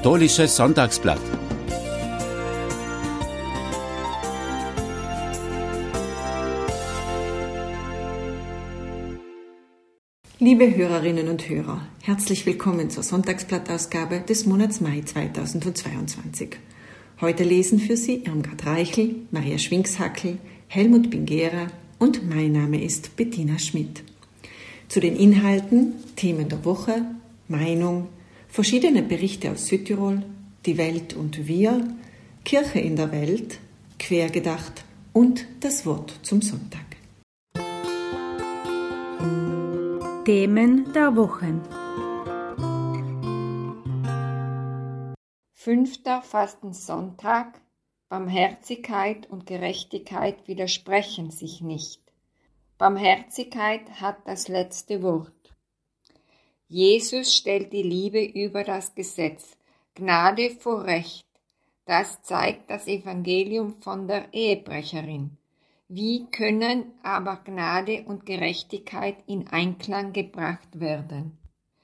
Katholisches Sonntagsblatt. Liebe Hörerinnen und Hörer, herzlich willkommen zur Sonntagsblattausgabe des Monats Mai 2022. Heute lesen für Sie Irmgard Reichel, Maria Schwingshackel, Helmut Bingera und mein Name ist Bettina Schmidt. Zu den Inhalten, Themen der Woche, Meinung, verschiedene Berichte aus Südtirol, die Welt und wir, Kirche in der Welt, Quergedacht und das Wort zum Sonntag. Themen der Woche. 5. Fastensonntag. Barmherzigkeit und Gerechtigkeit widersprechen sich nicht. Barmherzigkeit hat das letzte Wort. Jesus stellt die Liebe über das Gesetz, Gnade vor Recht. Das zeigt das Evangelium von der Ehebrecherin. Wie können aber Gnade und Gerechtigkeit in Einklang gebracht werden?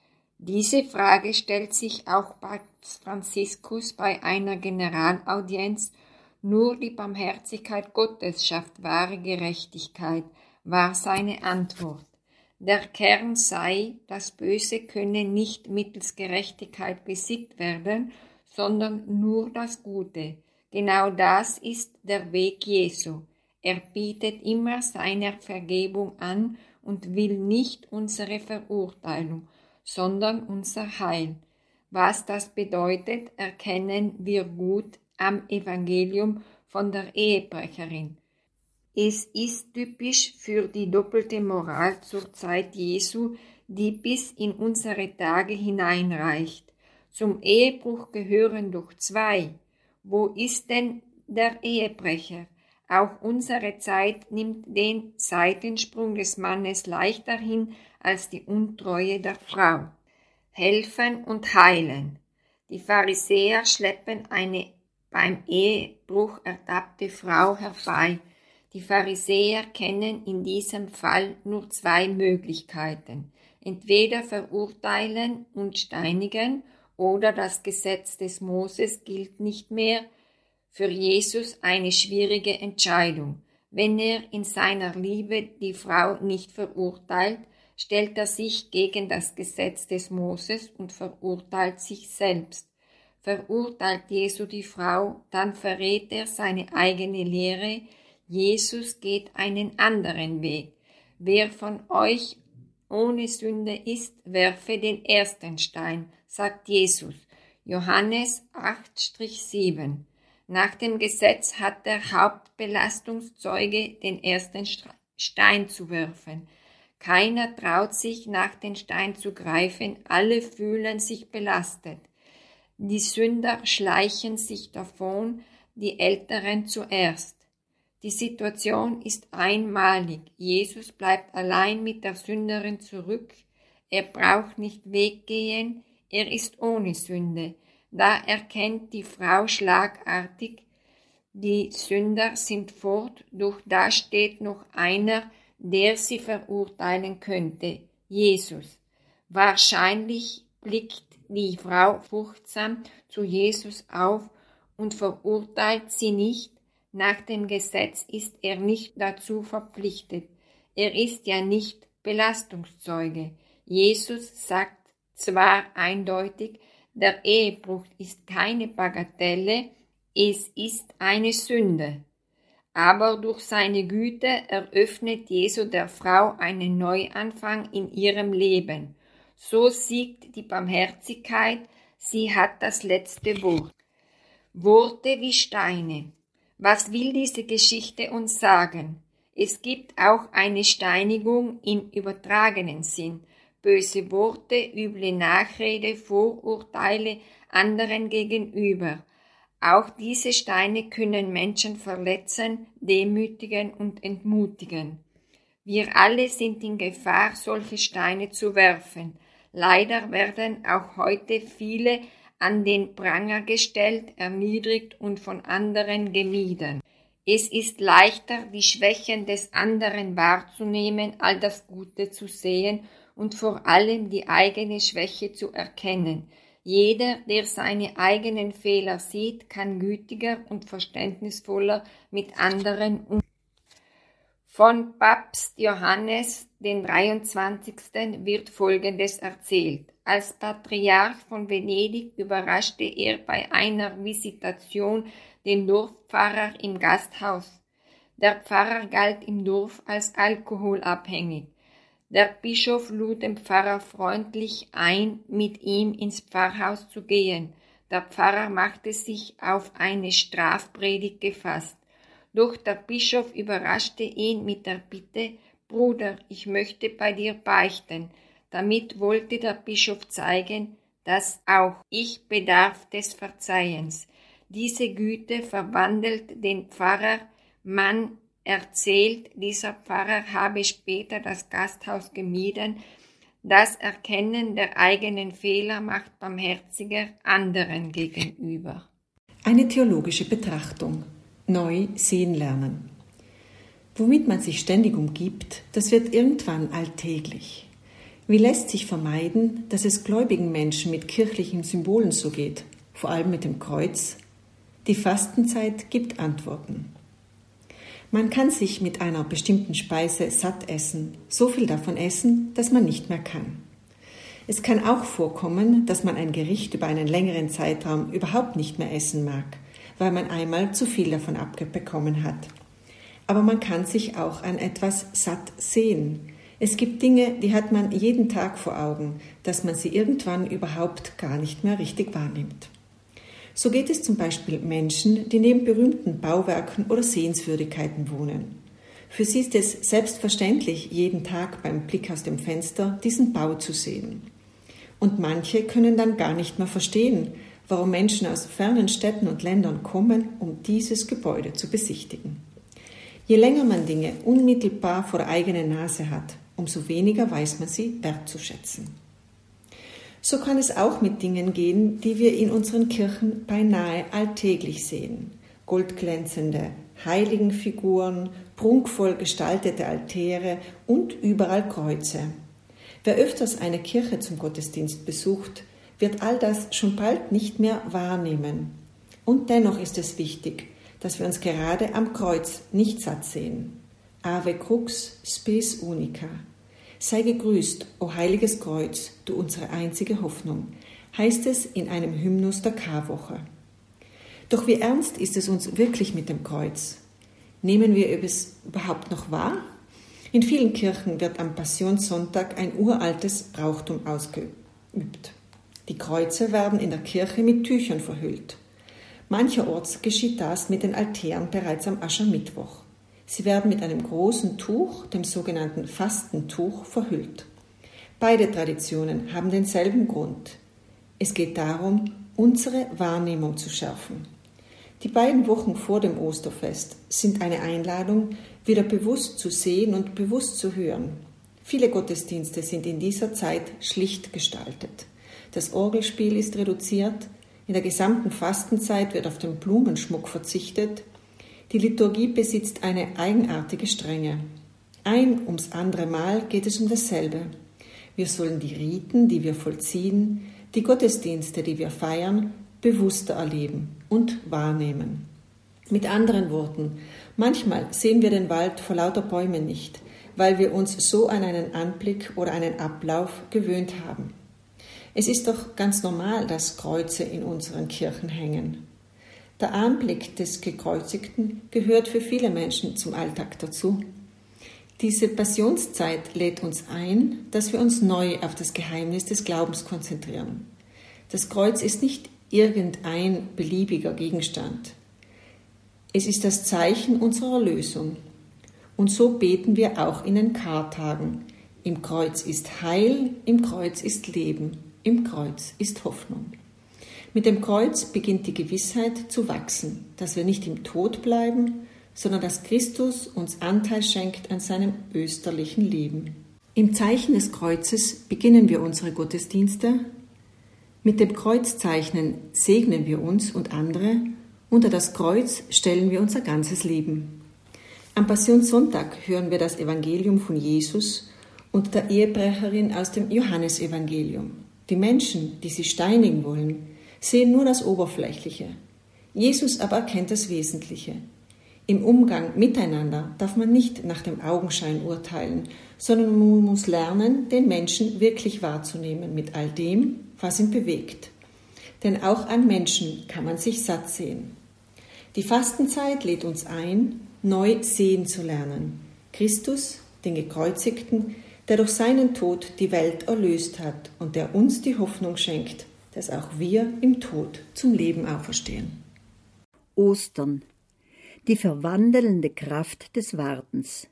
Diese Frage stellt sich auch Papst Franziskus bei einer Generalaudienz. Nur die Barmherzigkeit Gottes schafft wahre Gerechtigkeit, war seine Antwort. Der Kern sei, das Böse könne nicht mittels Gerechtigkeit besiegt werden, sondern nur das Gute. Genau das ist der Weg Jesu. Er bietet immer seiner Vergebung an und will nicht unsere Verurteilung, sondern unser Heil. Was das bedeutet, erkennen wir gut am Evangelium von der Ehebrecherin. Es ist typisch für die doppelte Moral zur Zeit Jesu, die bis in unsere Tage hineinreicht. Zum Ehebruch gehören doch zwei. Wo ist denn der Ehebrecher? Auch unsere Zeit nimmt den Seitensprung des Mannes leichter hin als die Untreue der Frau. Helfen und heilen. Die Pharisäer schleppen eine beim Ehebruch ertappte Frau herbei. Die Pharisäer kennen in diesem Fall nur zwei Möglichkeiten. Entweder verurteilen und steinigen oder das Gesetz des Moses gilt nicht mehr. Für Jesus eine schwierige Entscheidung. Wenn er in seiner Liebe die Frau nicht verurteilt, stellt er sich gegen das Gesetz des Moses und verurteilt sich selbst. Verurteilt Jesu die Frau, dann verrät er seine eigene Lehre. Jesus geht einen anderen Weg. Wer von euch ohne Sünde ist, werfe den ersten Stein, sagt Jesus. Johannes 8-7. Nach dem Gesetz hat der Hauptbelastungszeuge den ersten Stein zu werfen. Keiner traut sich, nach den Stein zu greifen, alle fühlen sich belastet. Die Sünder schleichen sich davon, die Älteren zuerst. Die Situation ist einmalig. Jesus bleibt allein mit der Sünderin zurück. Er braucht nicht weggehen, er ist ohne Sünde. Da erkennt die Frau schlagartig, die Sünder sind fort, doch da steht noch einer, der sie verurteilen könnte, Jesus. Wahrscheinlich blickt die Frau furchtsam zu Jesus auf und verurteilt sie nicht. Nach dem Gesetz ist er nicht dazu verpflichtet. Er ist ja nicht Belastungszeuge. Jesus sagt zwar eindeutig, der Ehebruch ist keine Bagatelle, es ist eine Sünde. Aber durch seine Güte eröffnet Jesu der Frau einen Neuanfang in ihrem Leben. So siegt die Barmherzigkeit, sie hat das letzte Wort. Worte wie Steine. Was will diese Geschichte uns sagen? Es gibt auch eine Steinigung im übertragenen Sinn. Böse Worte, üble Nachrede, Vorurteile anderen gegenüber. Auch diese Steine können Menschen verletzen, demütigen und entmutigen. Wir alle sind in Gefahr, solche Steine zu werfen. Leider werden auch heute viele an den Pranger gestellt, erniedrigt und von anderen gemieden. Es ist leichter, die Schwächen des anderen wahrzunehmen, all das Gute zu sehen und vor allem die eigene Schwäche zu erkennen. Jeder, der seine eigenen Fehler sieht, kann gütiger und verständnisvoller mit anderen umgehen. Von Papst Johannes den 23. wird Folgendes erzählt. Als Patriarch von Venedig überraschte er bei einer Visitation den Dorfpfarrer im Gasthaus. Der Pfarrer galt im Dorf als alkoholabhängig. Der Bischof lud den Pfarrer freundlich ein, mit ihm ins Pfarrhaus zu gehen. Der Pfarrer machte sich auf eine Strafpredigt gefasst. Doch der Bischof überraschte ihn mit der Bitte: Bruder, ich möchte bei dir beichten. Damit wollte der Bischof zeigen, dass auch ich bedarf des Verzeihens. Diese Güte verwandelt den Pfarrer. Man erzählt, dieser Pfarrer habe später das Gasthaus gemieden. Das Erkennen der eigenen Fehler macht barmherziger anderen gegenüber. Eine theologische Betrachtung. Neu sehen lernen. Womit man sich ständig umgibt, das wird irgendwann alltäglich. Wie lässt sich vermeiden, dass es gläubigen Menschen mit kirchlichen Symbolen so geht, vor allem mit dem Kreuz? Die Fastenzeit gibt Antworten. Man kann sich mit einer bestimmten Speise satt essen, so viel davon essen, dass man nicht mehr kann. Es kann auch vorkommen, dass man ein Gericht über einen längeren Zeitraum überhaupt nicht mehr essen mag, weil man einmal zu viel davon abbekommen hat. Aber man kann sich auch an etwas satt sehen. Es gibt Dinge, die hat man jeden Tag vor Augen, dass man sie irgendwann überhaupt gar nicht mehr richtig wahrnimmt. So geht es zum Beispiel Menschen, die neben berühmten Bauwerken oder Sehenswürdigkeiten wohnen. Für sie ist es selbstverständlich, jeden Tag beim Blick aus dem Fenster diesen Bau zu sehen. Und manche können dann gar nicht mehr verstehen, warum Menschen aus fernen Städten und Ländern kommen, um dieses Gebäude zu besichtigen. Je länger man Dinge unmittelbar vor der eigenen Nase hat, umso weniger weiß man sie wertzuschätzen. So kann es auch mit Dingen gehen, die wir in unseren Kirchen beinahe alltäglich sehen. Goldglänzende Heiligenfiguren, prunkvoll gestaltete Altäre und überall Kreuze. Wer öfters eine Kirche zum Gottesdienst besucht, wird all das schon bald nicht mehr wahrnehmen. Und dennoch ist es wichtig, dass wir uns gerade am Kreuz nicht satt sehen. Ave crux spes unica. Sei gegrüßt, o heiliges Kreuz, du unsere einzige Hoffnung, heißt es in einem Hymnus der Karwoche. Doch wie ernst ist es uns wirklich mit dem Kreuz? Nehmen wir es überhaupt noch wahr? In vielen Kirchen wird am Passionssonntag ein uraltes Brauchtum ausgeübt. Die Kreuze werden in der Kirche mit Tüchern verhüllt. Mancherorts geschieht das mit den Altären bereits am Aschermittwoch. Sie werden mit einem großen Tuch, dem sogenannten Fastentuch, verhüllt. Beide Traditionen haben denselben Grund. Es geht darum, unsere Wahrnehmung zu schärfen. Die beiden Wochen vor dem Osterfest sind eine Einladung, wieder bewusst zu sehen und bewusst zu hören. Viele Gottesdienste sind in dieser Zeit schlicht gestaltet. Das Orgelspiel ist reduziert, in der gesamten Fastenzeit wird auf den Blumenschmuck verzichtet. Die Liturgie besitzt eine eigenartige Strenge. Ein ums andere Mal geht es um dasselbe. Wir sollen die Riten, die wir vollziehen, die Gottesdienste, die wir feiern, bewusster erleben und wahrnehmen. Mit anderen Worten, manchmal sehen wir den Wald vor lauter Bäumen nicht, weil wir uns so an einen Anblick oder einen Ablauf gewöhnt haben. Es ist doch ganz normal, dass Kreuze in unseren Kirchen hängen. Der Anblick des Gekreuzigten gehört für viele Menschen zum Alltag dazu. Diese Passionszeit lädt uns ein, dass wir uns neu auf das Geheimnis des Glaubens konzentrieren. Das Kreuz ist nicht irgendein beliebiger Gegenstand. Es ist das Zeichen unserer Erlösung. Und so beten wir auch in den Kartagen. Im Kreuz ist Heil, im Kreuz ist Leben, im Kreuz ist Hoffnung. Mit dem Kreuz beginnt die Gewissheit zu wachsen, dass wir nicht im Tod bleiben, sondern dass Christus uns Anteil schenkt an seinem österlichen Leben. Im Zeichen des Kreuzes beginnen wir unsere Gottesdienste. Mit dem Kreuzzeichnen segnen wir uns und andere. Unter das Kreuz stellen wir unser ganzes Leben. Am Passionssonntag hören wir das Evangelium von Jesus und der Ehebrecherin aus dem Johannesevangelium. Die Menschen, die sie steinigen wollen, sehen nur das Oberflächliche. Jesus aber erkennt das Wesentliche. Im Umgang miteinander darf man nicht nach dem Augenschein urteilen, sondern man muss lernen, den Menschen wirklich wahrzunehmen mit all dem, was ihn bewegt. Denn auch an Menschen kann man sich satt sehen. Die Fastenzeit lädt uns ein, neu sehen zu lernen. Christus, den Gekreuzigten, der durch seinen Tod die Welt erlöst hat und der uns die Hoffnung schenkt, dass auch wir im Tod zum Leben auferstehen. Ostern, die verwandelnde Kraft des Wartens.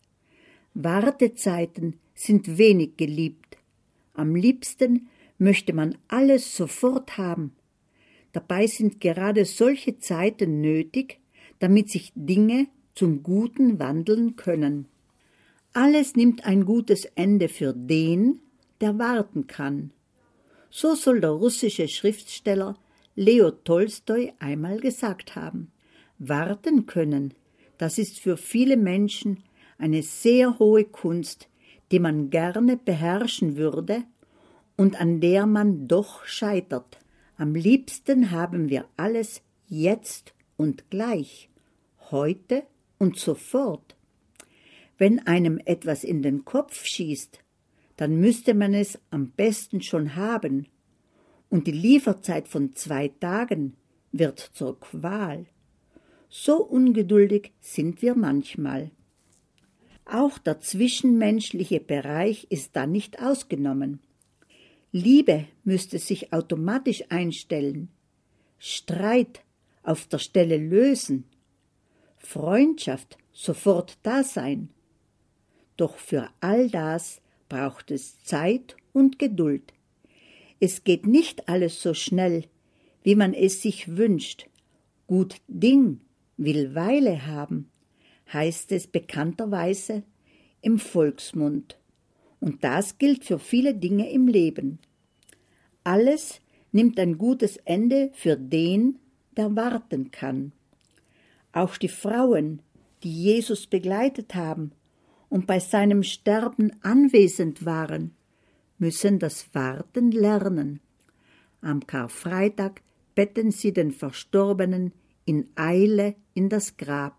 Wartezeiten sind wenig geliebt. Am liebsten möchte man alles sofort haben. Dabei sind gerade solche Zeiten nötig, damit sich Dinge zum Guten wandeln können. Alles nimmt ein gutes Ende für den, der warten kann. So soll der russische Schriftsteller Leo Tolstoi einmal gesagt haben. Warten können, das ist für viele Menschen eine sehr hohe Kunst, die man gerne beherrschen würde und an der man doch scheitert. Am liebsten haben wir alles jetzt und gleich, heute und sofort. Wenn einem etwas in den Kopf schießt, dann müsste man es am besten schon haben, und die Lieferzeit von 2 Tagen wird zur Qual. So ungeduldig sind wir manchmal. Auch der zwischenmenschliche Bereich ist da nicht ausgenommen. Liebe müsste sich automatisch einstellen, Streit auf der Stelle lösen, Freundschaft sofort da sein. Doch für all das braucht es Zeit und Geduld. Es geht nicht alles so schnell, wie man es sich wünscht. Gut Ding will Weile haben, heißt es bekannterweise im Volksmund. Und das gilt für viele Dinge im Leben. Alles nimmt ein gutes Ende für den, der warten kann. Auch die Frauen, die Jesus begleitet haben und bei seinem Sterben anwesend waren, müssen das Warten lernen. Am Karfreitag betten sie den Verstorbenen in Eile in das Grab.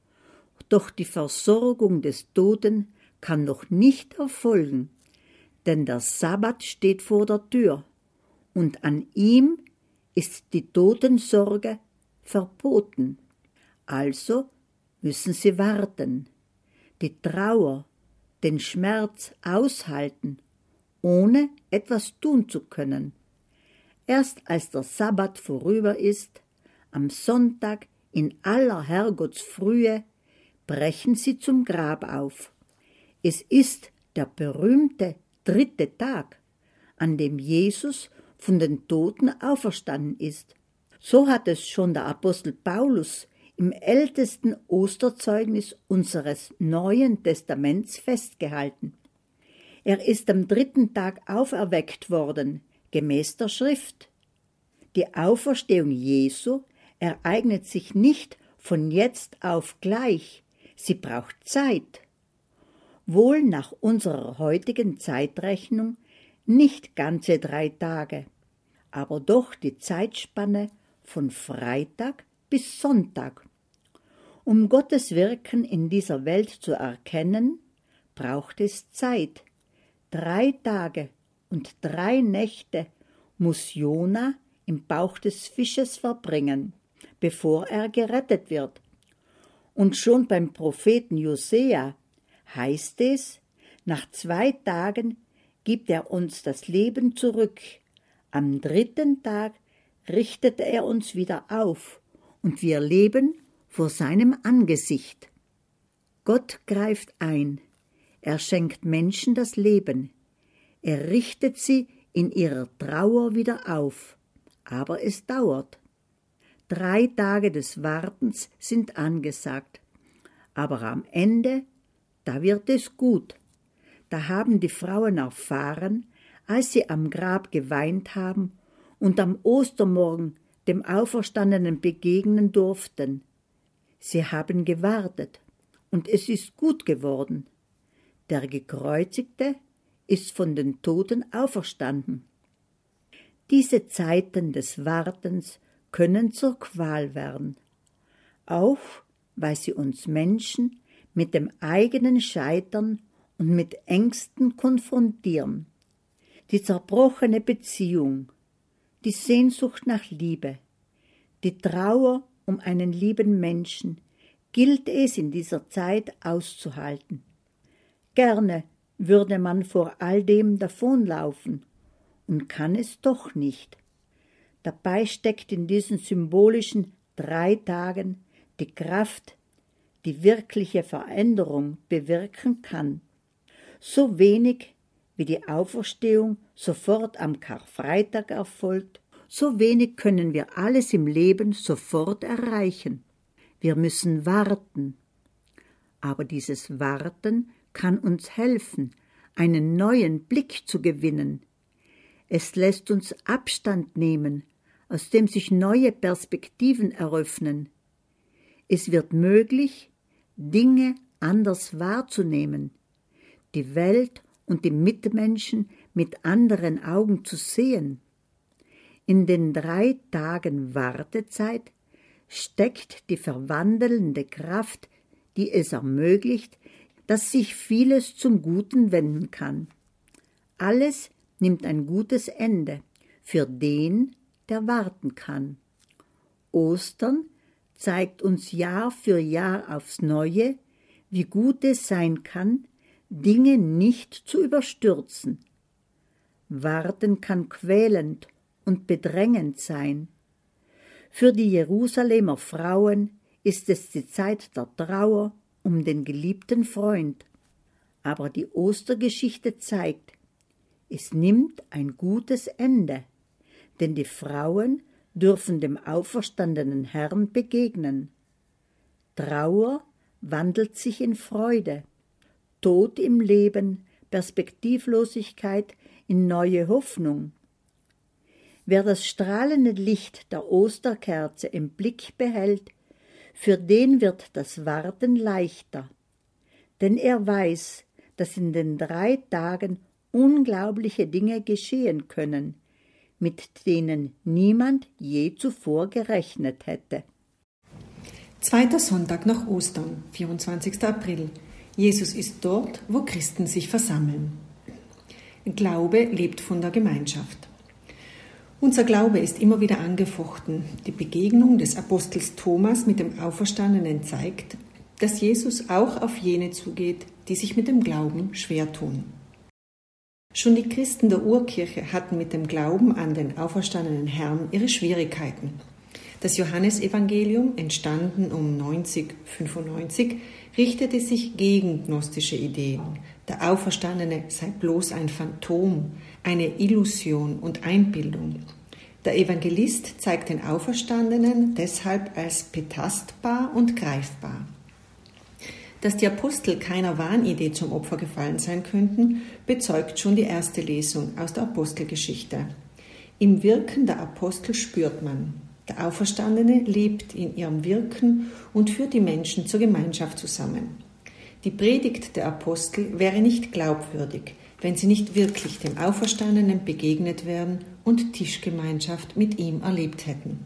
Doch die Versorgung des Toten kann noch nicht erfolgen, denn der Sabbat steht vor der Tür und an ihm ist die Totensorge verboten. Also müssen sie warten, die Trauer, den Schmerz aushalten, ohne etwas tun zu können. Erst als der Sabbat vorüber ist, am Sonntag in aller Herrgottsfrühe, brechen sie zum Grab auf. Es ist der berühmte 3. Tag, an dem Jesus von den Toten auferstanden ist. So hat es schon der Apostel Paulus im ältesten Osterzeugnis unseres Neuen Testaments festgehalten. Er ist am 3. Tag auferweckt worden, gemäß der Schrift. Die Auferstehung Jesu ereignet sich nicht von jetzt auf gleich, sie braucht Zeit. Wohl nach unserer heutigen Zeitrechnung nicht ganze 3 Tage, aber doch die Zeitspanne von Freitag bis Sonntag. Um Gottes Wirken in dieser Welt zu erkennen, braucht es Zeit. 3 Tage und 3 Nächte muss Jona im Bauch des Fisches verbringen, bevor er gerettet wird. Und schon beim Propheten Josea heißt es, nach 2 Tagen gibt er uns das Leben zurück. Am 3. Tag richtet er uns wieder auf und wir leben vor seinem Angesicht. Gott greift ein. Er schenkt Menschen das Leben. Er richtet sie in ihrer Trauer wieder auf. Aber es dauert. 3 Tage des Wartens sind angesagt. Aber am Ende, da wird es gut. Da haben die Frauen erfahren, als sie am Grab geweint haben und am Ostermorgen dem Auferstandenen begegnen durften. Sie haben gewartet, und es ist gut geworden. Der Gekreuzigte ist von den Toten auferstanden. Diese Zeiten des Wartens können zur Qual werden, auch weil sie uns Menschen mit dem eigenen Scheitern und mit Ängsten konfrontieren. Die zerbrochene Beziehung, die Sehnsucht nach Liebe, die Trauer um einen lieben Menschen gilt es in dieser Zeit auszuhalten. Gerne würde man vor all dem davonlaufen und kann es doch nicht. Dabei steckt in diesen symbolischen 3 Tagen die Kraft, die wirkliche Veränderung bewirken kann. So wenig wie die Auferstehung sofort am Karfreitag erfolgt, so wenig können wir alles im Leben sofort erreichen. Wir müssen warten. Aber dieses Warten kann uns helfen, einen neuen Blick zu gewinnen. Es lässt uns Abstand nehmen, aus dem sich neue Perspektiven eröffnen. Es wird möglich, Dinge anders wahrzunehmen, die Welt und die Mitmenschen mit anderen Augen zu sehen. In den 3 Tagen Wartezeit steckt die verwandelnde Kraft, die es ermöglicht, dass sich vieles zum Guten wenden kann. Alles nimmt ein gutes Ende für den, der warten kann. Ostern zeigt uns Jahr für Jahr aufs Neue, wie gut es sein kann, Dinge nicht zu überstürzen. Warten kann quälend und bedrängend sein. Für die Jerusalemer Frauen ist es die Zeit der Trauer um den geliebten Freund. Aber die Ostergeschichte zeigt, es nimmt ein gutes Ende, denn die Frauen dürfen dem auferstandenen Herrn begegnen. Trauer wandelt sich in Freude, Tod im Leben, Perspektivlosigkeit in neue Hoffnung. Wer das strahlende Licht der Osterkerze im Blick behält, für den wird das Warten leichter, denn er weiß, dass in den 3 Tagen unglaubliche Dinge geschehen können, mit denen niemand je zuvor gerechnet hätte. 2. Sonntag nach Ostern, 24. April. Jesus ist dort, wo Christen sich versammeln. Glaube lebt von der Gemeinschaft. Unser Glaube ist immer wieder angefochten. Die Begegnung des Apostels Thomas mit dem Auferstandenen zeigt, dass Jesus auch auf jene zugeht, die sich mit dem Glauben schwer tun. Schon die Christen der Urkirche hatten mit dem Glauben an den auferstandenen Herrn ihre Schwierigkeiten. Das Johannesevangelium, entstanden um 90/95, richtete sich gegen gnostische Ideen. Der Auferstandene sei bloß ein Phantom, eine Illusion und Einbildung. Der Evangelist zeigt den Auferstandenen deshalb als betastbar und greifbar. Dass die Apostel keiner Wahnidee zum Opfer gefallen sein könnten, bezeugt schon die erste Lesung aus der Apostelgeschichte. Im Wirken der Apostel spürt man, der Auferstandene lebt in ihrem Wirken und führt die Menschen zur Gemeinschaft zusammen. Die Predigt der Apostel wäre nicht glaubwürdig, wenn sie nicht wirklich dem Auferstandenen begegnet wären und Tischgemeinschaft mit ihm erlebt hätten.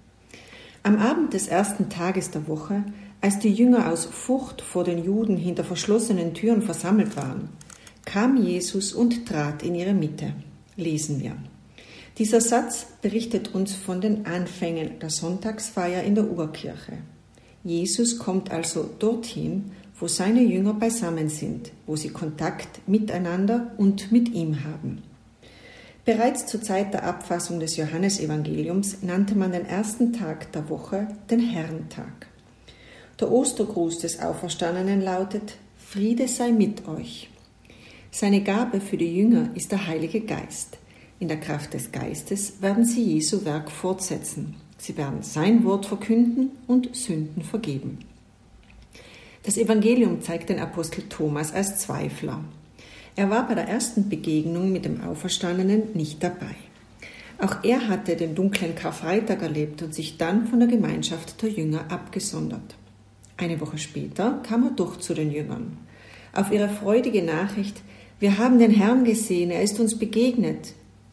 Am Abend des 1. Tages der Woche, als die Jünger aus Furcht vor den Juden hinter verschlossenen Türen versammelt waren, kam Jesus und trat in ihre Mitte, lesen wir. Dieser Satz berichtet uns von den Anfängen der Sonntagsfeier in der Urkirche. Jesus kommt also dorthin, wo seine Jünger beisammen sind, wo sie Kontakt miteinander und mit ihm haben. Bereits zur Zeit der Abfassung des Johannesevangeliums nannte man den 1. Tag der Woche den Herrentag. Der Ostergruß des Auferstandenen lautet: Friede sei mit euch. Seine Gabe für die Jünger ist der Heilige Geist. In der Kraft des Geistes werden sie Jesu Werk fortsetzen. Sie werden sein Wort verkünden und Sünden vergeben. Das Evangelium zeigt den Apostel Thomas als Zweifler. Er war bei der ersten Begegnung mit dem Auferstandenen nicht dabei. Auch er hatte den dunklen Karfreitag erlebt und sich dann von der Gemeinschaft der Jünger abgesondert. Eine Woche später kam er doch zu den Jüngern. Auf ihre freudige Nachricht: Wir haben den Herrn gesehen, er ist uns begegnet,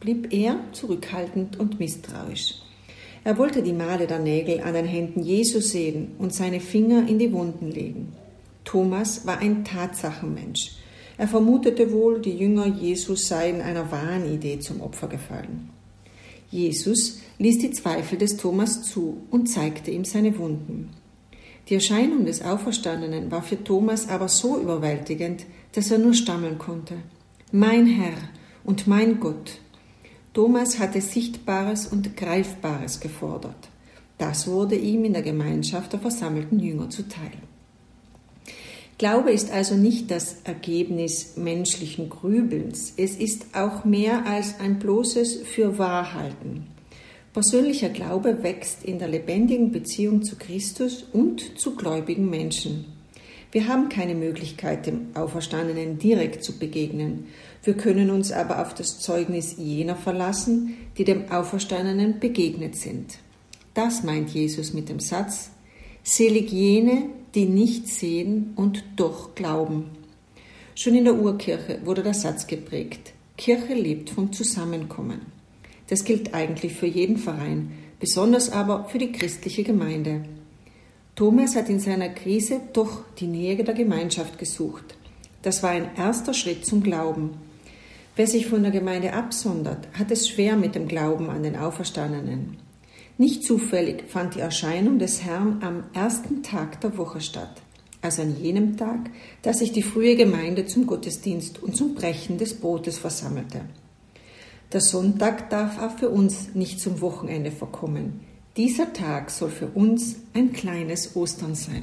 blieb er zurückhaltend und misstrauisch. Er wollte die Male der Nägel an den Händen Jesu sehen und seine Finger in die Wunden legen. Thomas war ein Tatsachenmensch. Er vermutete wohl, die Jünger Jesu seien einer Wahnidee zum Opfer gefallen. Jesus ließ die Zweifel des Thomas zu und zeigte ihm seine Wunden. Die Erscheinung des Auferstandenen war für Thomas aber so überwältigend, dass er nur stammeln konnte. Mein Herr und mein Gott. Thomas hatte Sichtbares und Greifbares gefordert. Das wurde ihm in der Gemeinschaft der versammelten Jünger zuteil. Glaube ist also nicht das Ergebnis menschlichen Grübelns. Es ist auch mehr als ein bloßes Fürwahrhalten. Persönlicher Glaube wächst in der lebendigen Beziehung zu Christus und zu gläubigen Menschen. Wir haben keine Möglichkeit, dem Auferstandenen direkt zu begegnen. Wir können uns aber auf das Zeugnis jener verlassen, die dem Auferstandenen begegnet sind. Das meint Jesus mit dem Satz: Selig jene, die nicht sehen und doch glauben. Schon in der Urkirche wurde der Satz geprägt: Kirche lebt vom Zusammenkommen. Das gilt eigentlich für jeden Verein, besonders aber für die christliche Gemeinde. Thomas hat in seiner Krise doch die Nähe der Gemeinschaft gesucht. Das war ein erster Schritt zum Glauben. Wer sich von der Gemeinde absondert, hat es schwer mit dem Glauben an den Auferstandenen. Nicht zufällig fand die Erscheinung des Herrn am ersten Tag der Woche statt, also an jenem Tag, da sich die frühe Gemeinde zum Gottesdienst und zum Brechen des Brotes versammelte. Der Sonntag darf auch für uns nicht zum Wochenende verkommen. Dieser Tag soll für uns ein kleines Ostern sein.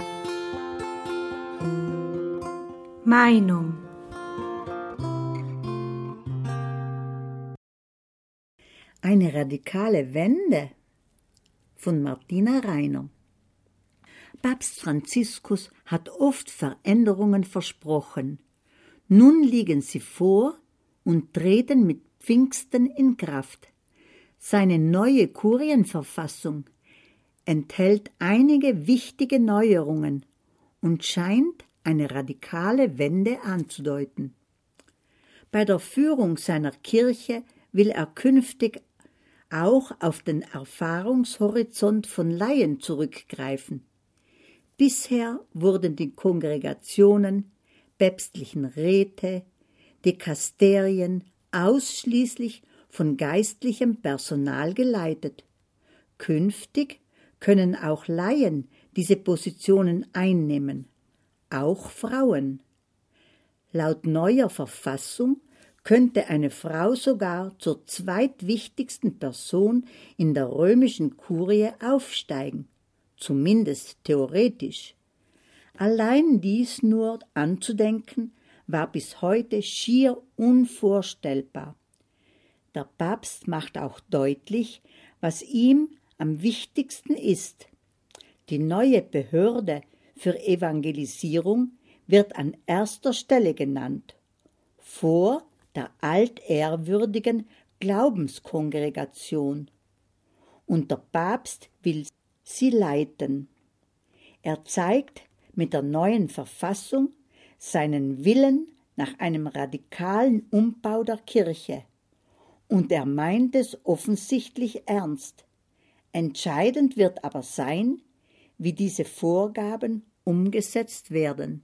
Meinung. Eine radikale Wende von Martina Reiner. Papst Franziskus hat oft Veränderungen versprochen. Nun liegen sie vor und treten mit Pfingsten in Kraft. Seine neue Kurienverfassung enthält einige wichtige Neuerungen und scheint eine radikale Wende anzudeuten. Bei der Führung seiner Kirche will er künftig auch auf den Erfahrungshorizont von Laien zurückgreifen. Bisher wurden die Kongregationen, päpstlichen Räte, Dikasterien ausschließlich von geistlichem Personal geleitet. Künftig können auch Laien diese Positionen einnehmen, auch Frauen. Laut neuer Verfassung könnte eine Frau sogar zur zweitwichtigsten Person in der römischen Kurie aufsteigen, zumindest theoretisch. Allein dies nur anzudenken, war bis heute schier unvorstellbar. Der Papst macht auch deutlich, was ihm am wichtigsten ist. Die neue Behörde für Evangelisierung wird an erster Stelle genannt, vor der altehrwürdigen Glaubenskongregation. Und der Papst will sie leiten. Er zeigt mit der neuen Verfassung seinen Willen nach einem radikalen Umbau der Kirche. Und er meint es offensichtlich ernst. Entscheidend wird aber sein, wie diese Vorgaben umgesetzt werden.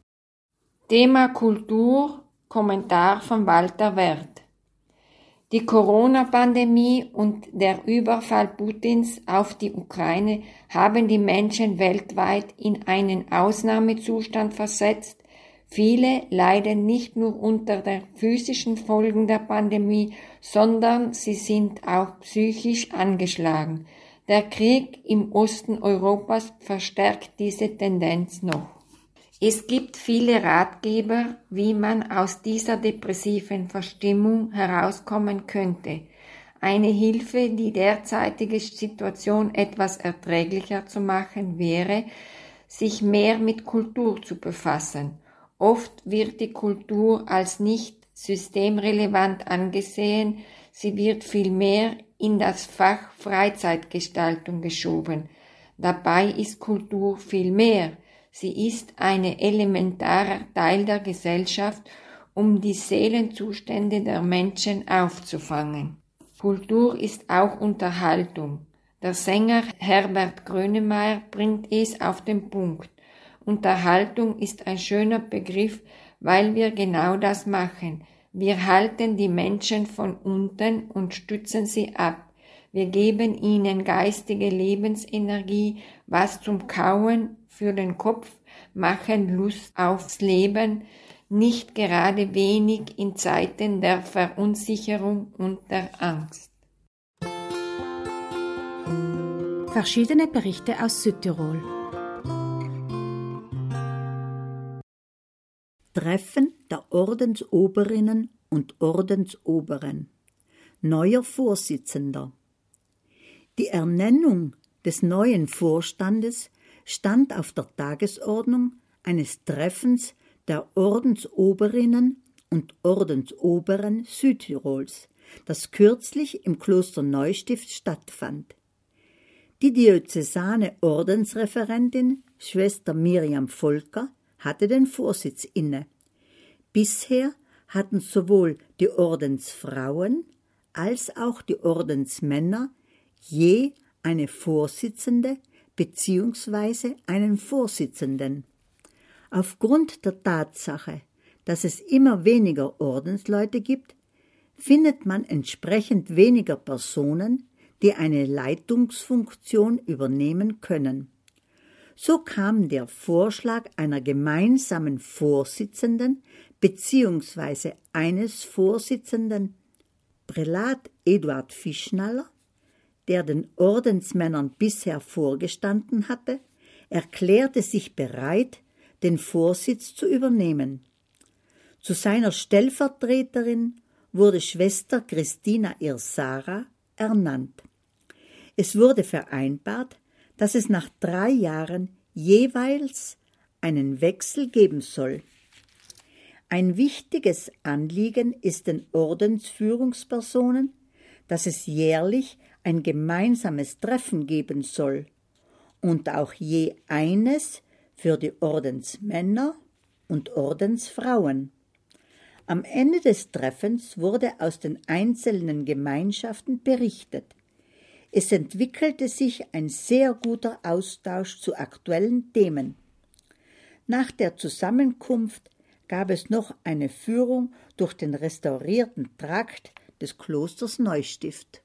Thema Kultur, Kommentar von Walter Werth. Die Corona-Pandemie und der Überfall Putins auf die Ukraine haben die Menschen weltweit in einen Ausnahmezustand versetzt. Viele leiden nicht nur unter den physischen Folgen der Pandemie, sondern sie sind auch psychisch angeschlagen. Der Krieg im Osten Europas verstärkt diese Tendenz noch. Es gibt viele Ratgeber, wie man aus dieser depressiven Verstimmung herauskommen könnte. Eine Hilfe, die derzeitige Situation etwas erträglicher zu machen, wäre, sich mehr mit Kultur zu befassen. Oft wird die Kultur als nicht systemrelevant angesehen, sie wird vielmehr in das Fach Freizeitgestaltung geschoben. Dabei ist Kultur viel mehr. Sie ist ein elementarer Teil der Gesellschaft um die Seelenzustände der Menschen aufzufangen. Kultur ist auch Unterhaltung. Der Sänger Herbert Grönemeyer bringt es auf den Punkt. Unterhaltung ist ein schöner Begriff, weil wir genau das machen. Wir halten die Menschen von unten und stützen sie ab. Wir geben ihnen geistige Lebensenergie, was zum Kauen für den Kopf, machen Lust aufs Leben, nicht gerade wenig in Zeiten der Verunsicherung und der Angst. Verschiedene Berichte aus Südtirol. Treffen der Ordensoberinnen und Ordensoberen. Neuer Vorsitzender. Die Ernennung des neuen Vorstandes stand auf der Tagesordnung eines Treffens der Ordensoberinnen und Ordensoberen Südtirols, das kürzlich im Kloster Neustift stattfand. Die diözesane Ordensreferentin Schwester Miriam Volker hatte den Vorsitz inne. Bisher hatten sowohl die Ordensfrauen als auch die Ordensmänner je eine Vorsitzende bzw. einen Vorsitzenden. Aufgrund der Tatsache, dass es immer weniger Ordensleute gibt, findet man entsprechend weniger Personen, die eine Leitungsfunktion übernehmen können. So kam der Vorschlag einer gemeinsamen Vorsitzenden bzw. eines Vorsitzenden. Prälat Eduard Fischnaller, der den Ordensmännern bisher vorgestanden hatte, erklärte sich bereit, den Vorsitz zu übernehmen. Zu seiner Stellvertreterin wurde Schwester Christina Irsara ernannt. Es wurde vereinbart, dass es nach 3 Jahren jeweils einen Wechsel geben soll. Ein wichtiges Anliegen ist den Ordensführungspersonen, dass es jährlich ein gemeinsames Treffen geben soll und auch je eines für die Ordensmänner und Ordensfrauen. Am Ende des Treffens wurde aus den einzelnen Gemeinschaften berichtet. Es entwickelte sich ein sehr guter Austausch zu aktuellen Themen. Nach der Zusammenkunft gab es noch eine Führung durch den restaurierten Trakt des Klosters Neustift.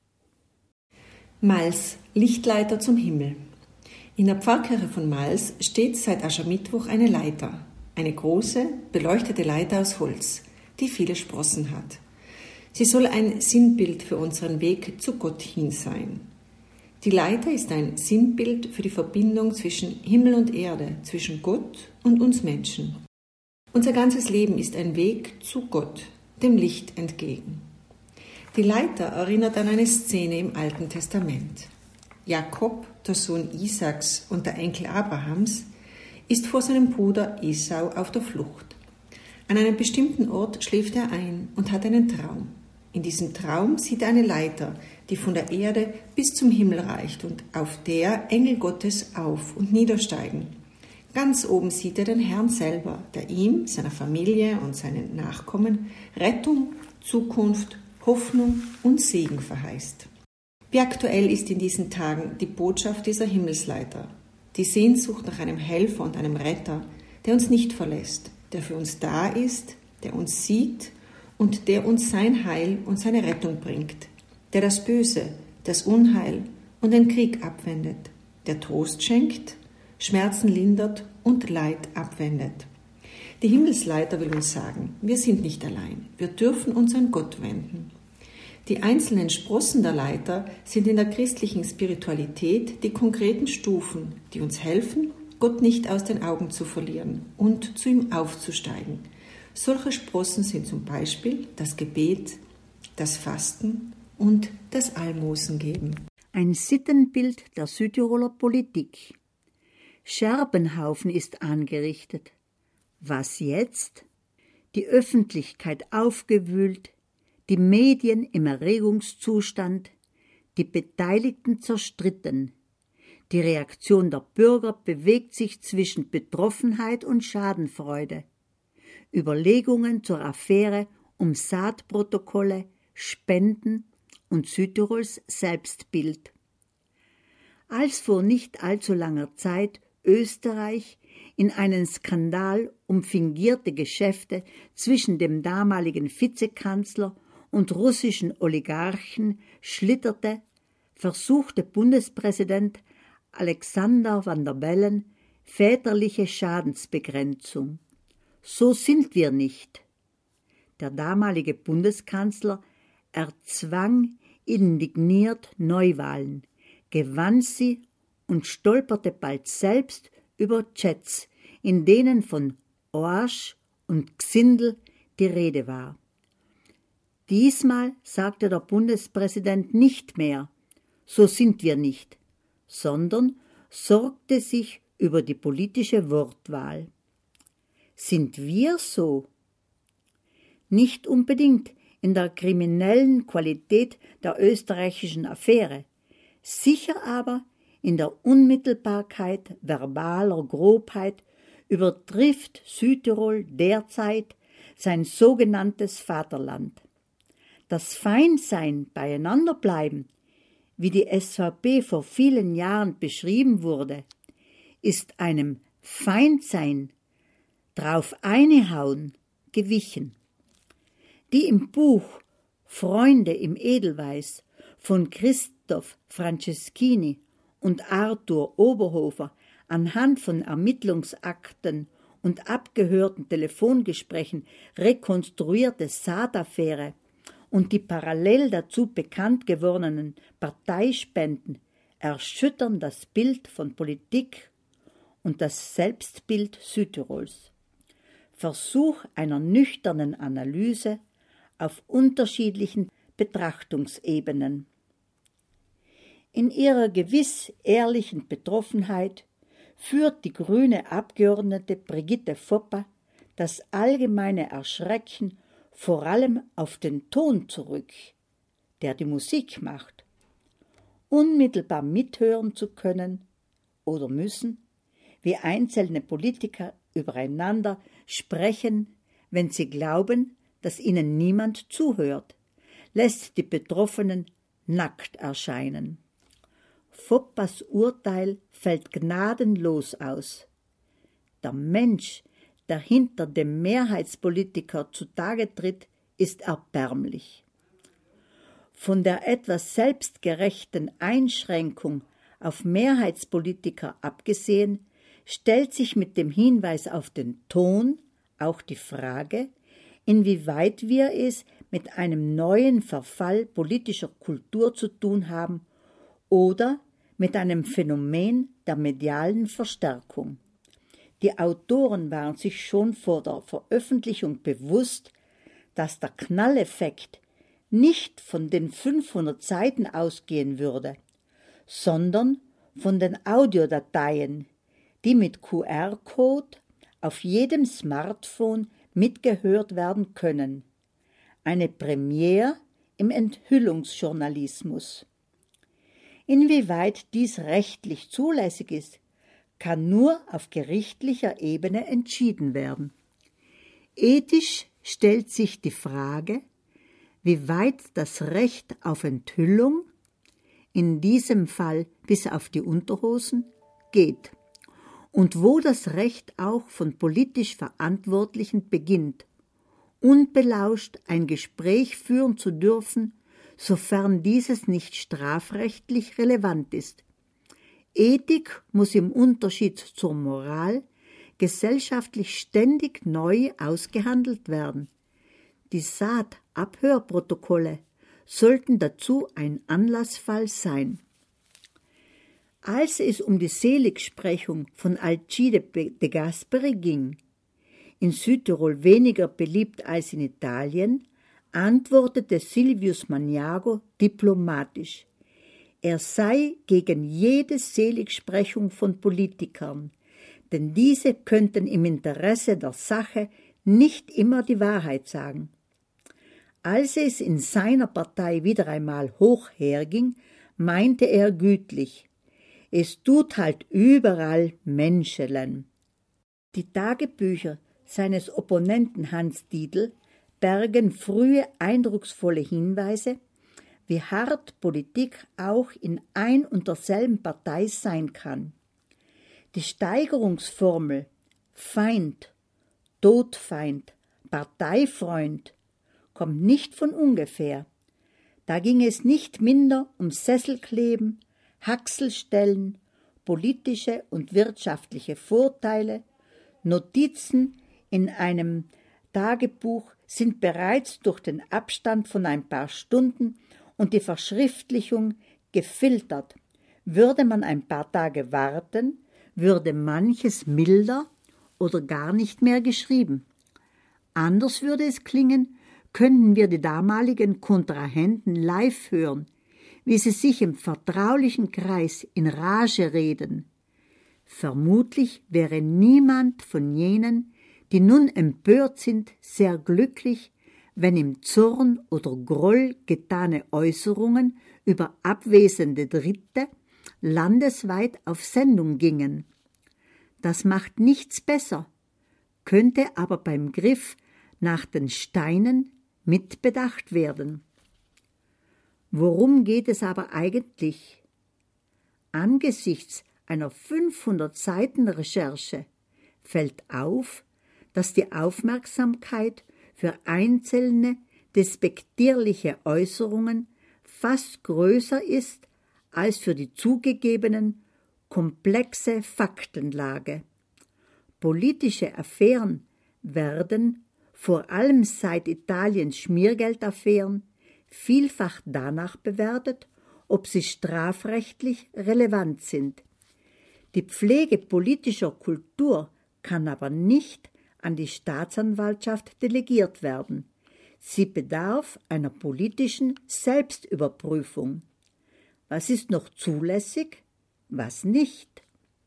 Mals, Lichtleiter zum Himmel. In der Pfarrkirche von Mals steht seit Aschermittwoch eine Leiter, eine große, beleuchtete Leiter aus Holz, die viele Sprossen hat. Sie soll ein Sinnbild für unseren Weg zu Gott hin sein. Die Leiter ist ein Sinnbild für die Verbindung zwischen Himmel und Erde, zwischen Gott und uns Menschen. Unser ganzes Leben ist ein Weg zu Gott, dem Licht entgegen. Die Leiter erinnert an eine Szene im Alten Testament. Jakob, der Sohn Isaaks und der Enkel Abrahams, ist vor seinem Bruder Esau auf der Flucht. An einem bestimmten Ort schläft er ein und hat einen Traum. In diesem Traum sieht er eine Leiter, die von der Erde bis zum Himmel reicht und auf der Engel Gottes auf- und niedersteigen. Ganz oben sieht er den Herrn selber, der ihm, seiner Familie und seinen Nachkommen Rettung, Zukunft, Hoffnung und Segen verheißt. Wie aktuell ist in diesen Tagen die Botschaft dieser Himmelsleiter, die Sehnsucht nach einem Helfer und einem Retter, der uns nicht verlässt, der für uns da ist, der uns sieht und der uns sein Heil und seine Rettung bringt, der das Böse, das Unheil und den Krieg abwendet, der Trost schenkt, Schmerzen lindert und Leid abwendet. Die Himmelsleiter will uns sagen, wir sind nicht allein, wir dürfen uns an Gott wenden. Die einzelnen Sprossen der Leiter sind in der christlichen Spiritualität die konkreten Stufen, die uns helfen, Gott nicht aus den Augen zu verlieren und zu ihm aufzusteigen. Solche Sprossen sind zum Beispiel das Gebet, das Fasten und das Almosengeben. Ein Sittenbild der Südtiroler Politik. Scherbenhaufen ist angerichtet. Was jetzt? Die Öffentlichkeit aufgewühlt, die Medien im Erregungszustand, die Beteiligten zerstritten. Die Reaktion der Bürger bewegt sich zwischen Betroffenheit und Schadenfreude. Überlegungen zur Affäre um Saatprotokolle, Spenden und Südtirols Selbstbild. Als vor nicht allzu langer Zeit Österreich in einen Skandal um fingierte Geschäfte zwischen dem damaligen Vizekanzler und russischen Oligarchen schlitterte, versuchte Bundespräsident Alexander Van der Bellen väterliche Schadensbegrenzung. So sind wir nicht. Der damalige Bundeskanzler erzwang indigniert Neuwahlen, gewann sie und stolperte bald selbst über Chats, in denen von Orsch und Gsindl die Rede war. Diesmal sagte der Bundespräsident nicht mehr, so sind wir nicht, sondern sorgte sich über die politische Wortwahl. Sind wir so? Nicht unbedingt in der kriminellen Qualität der österreichischen Affäre, sicher aber in der Unmittelbarkeit verbaler Grobheit übertrifft Südtirol derzeit sein sogenanntes Vaterland. Das Feindsein, Beieinanderbleiben, wie die SVP vor vielen Jahren beschrieben wurde, ist einem Feindsein, drauf einhauen, gewichen. Die im Buch Freunde im Edelweiß von Christoph Franceschini und Arthur Oberhofer anhand von Ermittlungsakten und abgehörten Telefongesprächen rekonstruierte Saataffäre und die parallel dazu bekannt gewordenen Parteispenden erschüttern das Bild von Politik und das Selbstbild Südtirols. Versuch einer nüchternen Analyse auf unterschiedlichen Betrachtungsebenen. In ihrer gewiss ehrlichen Betroffenheit führt die grüne Abgeordnete Brigitte Foppa das allgemeine Erschrecken vor allem auf den Ton zurück, der die Musik macht. Unmittelbar mithören zu können oder müssen, wie einzelne Politiker übereinander sprechen, wenn sie glauben, dass ihnen niemand zuhört, lässt die Betroffenen nackt erscheinen. Foppas Urteil fällt gnadenlos aus. Der Mensch, der hinter dem Mehrheitspolitiker zutage tritt, ist erbärmlich. Von der etwas selbstgerechten Einschränkung auf Mehrheitspolitiker abgesehen, stellt sich mit dem Hinweis auf den Ton auch die Frage, inwieweit wir es mit einem neuen Verfall politischer Kultur zu tun haben oder mit einem Phänomen der medialen Verstärkung. Die Autoren waren sich schon vor der Veröffentlichung bewusst, dass der Knalleffekt nicht von den 500 Seiten ausgehen würde, sondern von den Audiodateien, die mit QR-Code auf jedem Smartphone mitgehört werden können. Eine Premiere im Enthüllungsjournalismus. Inwieweit dies rechtlich zulässig ist, kann nur auf gerichtlicher Ebene entschieden werden. Ethisch stellt sich die Frage, wie weit das Recht auf Enthüllung, in diesem Fall bis auf die Unterhosen, geht und wo das Recht auch von politisch Verantwortlichen beginnt, unbelauscht ein Gespräch führen zu dürfen, sofern dieses nicht strafrechtlich relevant ist. Ethik muss im Unterschied zur Moral gesellschaftlich ständig neu ausgehandelt werden. Die Saat-Abhörprotokolle sollten dazu ein Anlassfall sein. Als es um die Seligsprechung von Alcide de Gasperi ging, in Südtirol weniger beliebt als in Italien, antwortete Silvius Magnago diplomatisch, er sei gegen jede Seligsprechung von Politikern, denn diese könnten im Interesse der Sache nicht immer die Wahrheit sagen. Als es in seiner Partei wieder einmal hoch herging, meinte er gütlich, es tut halt überall Menschelen. Die Tagebücher seines Opponenten Hans Dietl bergen frühe eindrucksvolle Hinweise, wie hart Politik auch in ein und derselben Partei sein kann. Die Steigerungsformel Feind, Todfeind, Parteifreund kommt nicht von ungefähr. Da ging es nicht minder um Sesselkleben, Haxelstellen, politische und wirtschaftliche Vorteile. Notizen in einem Tagebuch sind bereits durch den Abstand von ein paar Stunden und die Verschriftlichung gefiltert. Würde man ein paar Tage warten, würde manches milder oder gar nicht mehr geschrieben. Anders würde es klingen, könnten wir die damaligen Kontrahenten live hören, wie sie sich im vertraulichen Kreis in Rage reden. Vermutlich wäre niemand von jenen, die nun empört sind, sehr glücklich, wenn im Zorn oder Groll getane Äußerungen über abwesende Dritte landesweit auf Sendung gingen. Das macht nichts besser, könnte aber beim Griff nach den Steinen mitbedacht werden. Worum geht es aber eigentlich? Angesichts einer 500-Seiten-Recherche fällt auf, dass die Aufmerksamkeit für einzelne despektierliche Äußerungen fast größer ist als für die zugegebenen komplexe Faktenlage. Politische Affären werden, vor allem seit Italiens Schmiergeldaffären, vielfach danach bewertet, ob sie strafrechtlich relevant sind. Die Pflege politischer Kultur kann aber nicht an die Staatsanwaltschaft delegiert werden. Sie bedarf einer politischen Selbstüberprüfung. Was ist noch zulässig, was nicht?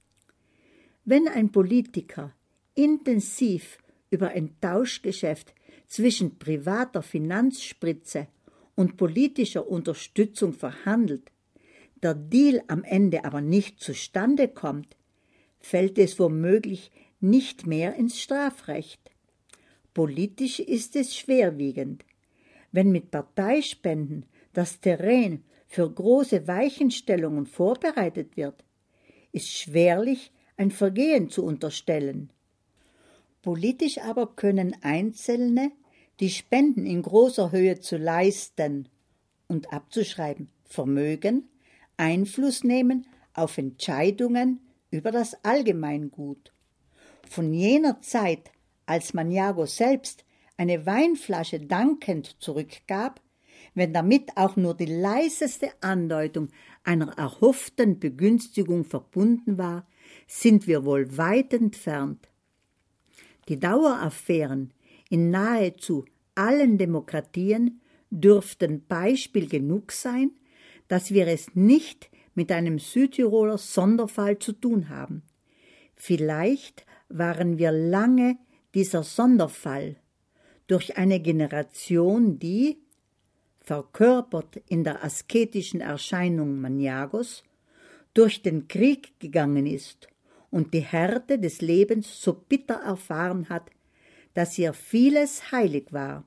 Wenn ein Politiker intensiv über ein Tauschgeschäft zwischen privater Finanzspritze und politischer Unterstützung verhandelt, der Deal am Ende aber nicht zustande kommt, fällt es womöglich nicht mehr ins Strafrecht. Politisch ist es schwerwiegend. Wenn mit Parteispenden das Terrain für große Weichenstellungen vorbereitet wird, ist schwerlich ein Vergehen zu unterstellen. Politisch aber können Einzelne, die Spenden in großer Höhe zu leisten und abzuschreiben vermögen, Einfluss nehmen auf Entscheidungen über das Allgemeingut. Von jener Zeit, als Maniago selbst eine Weinflasche dankend zurückgab, wenn damit auch nur die leiseste Andeutung einer erhofften Begünstigung verbunden war, sind wir wohl weit entfernt. Die Daueraffären in nahezu allen Demokratien dürften Beispiel genug sein, dass wir es nicht mit einem Südtiroler Sonderfall zu tun haben. Vielleicht waren wir lange dieser Sonderfall durch eine Generation, die, verkörpert in der asketischen Erscheinung Maniagos, durch den Krieg gegangen ist und die Härte des Lebens so bitter erfahren hat, dass ihr vieles heilig war.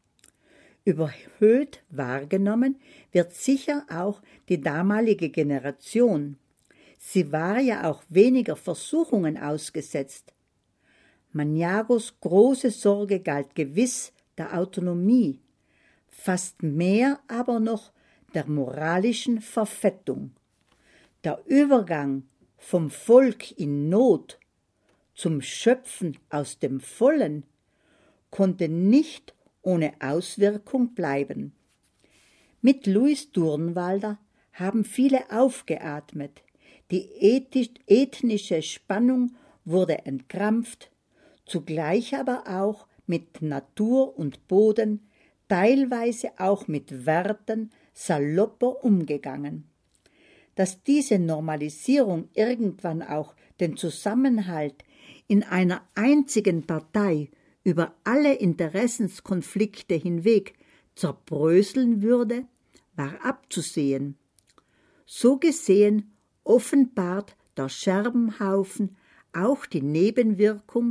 Überhöht wahrgenommen wird sicher auch die damalige Generation. Sie war ja auch weniger Versuchungen ausgesetzt. Maniagos große Sorge galt gewiss der Autonomie, fast mehr aber noch der moralischen Verfettung. Der Übergang vom Volk in Not zum Schöpfen aus dem Vollen konnte nicht ohne Auswirkung bleiben. Mit Louis Durnwalder haben viele aufgeatmet. Die ethnische Spannung wurde entkrampft, zugleich aber auch mit Natur und Boden, teilweise auch mit Werten salopper umgegangen. Dass diese Normalisierung irgendwann auch den Zusammenhalt in einer einzigen Partei über alle Interessenskonflikte hinweg zerbröseln würde, war abzusehen. So gesehen offenbart der Scherbenhaufen auch die Nebenwirkung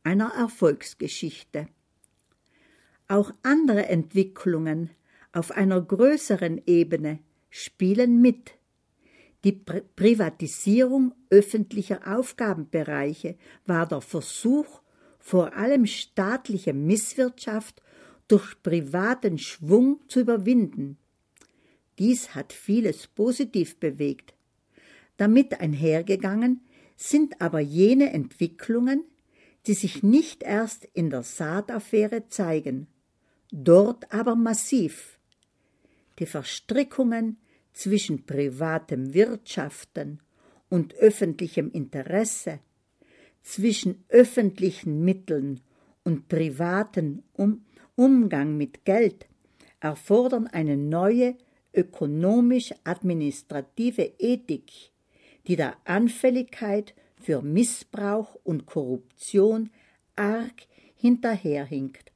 einer Erfolgsgeschichte. Auch andere Entwicklungen auf einer größeren Ebene spielen mit. Die Privatisierung öffentlicher Aufgabenbereiche war der Versuch, vor allem staatliche Misswirtschaft durch privaten Schwung zu überwinden. Dies hat vieles positiv bewegt. Damit einhergegangen sind aber jene Entwicklungen, die sich nicht erst in der Saat-Affäre zeigen, dort aber massiv. Die Verstrickungen zwischen privatem Wirtschaften und öffentlichem Interesse, zwischen öffentlichen Mitteln und privatem Umgang mit Geld erfordern eine neue ökonomisch-administrative Ethik, die der Anfälligkeit für Missbrauch und Korruption arg hinterherhinkt.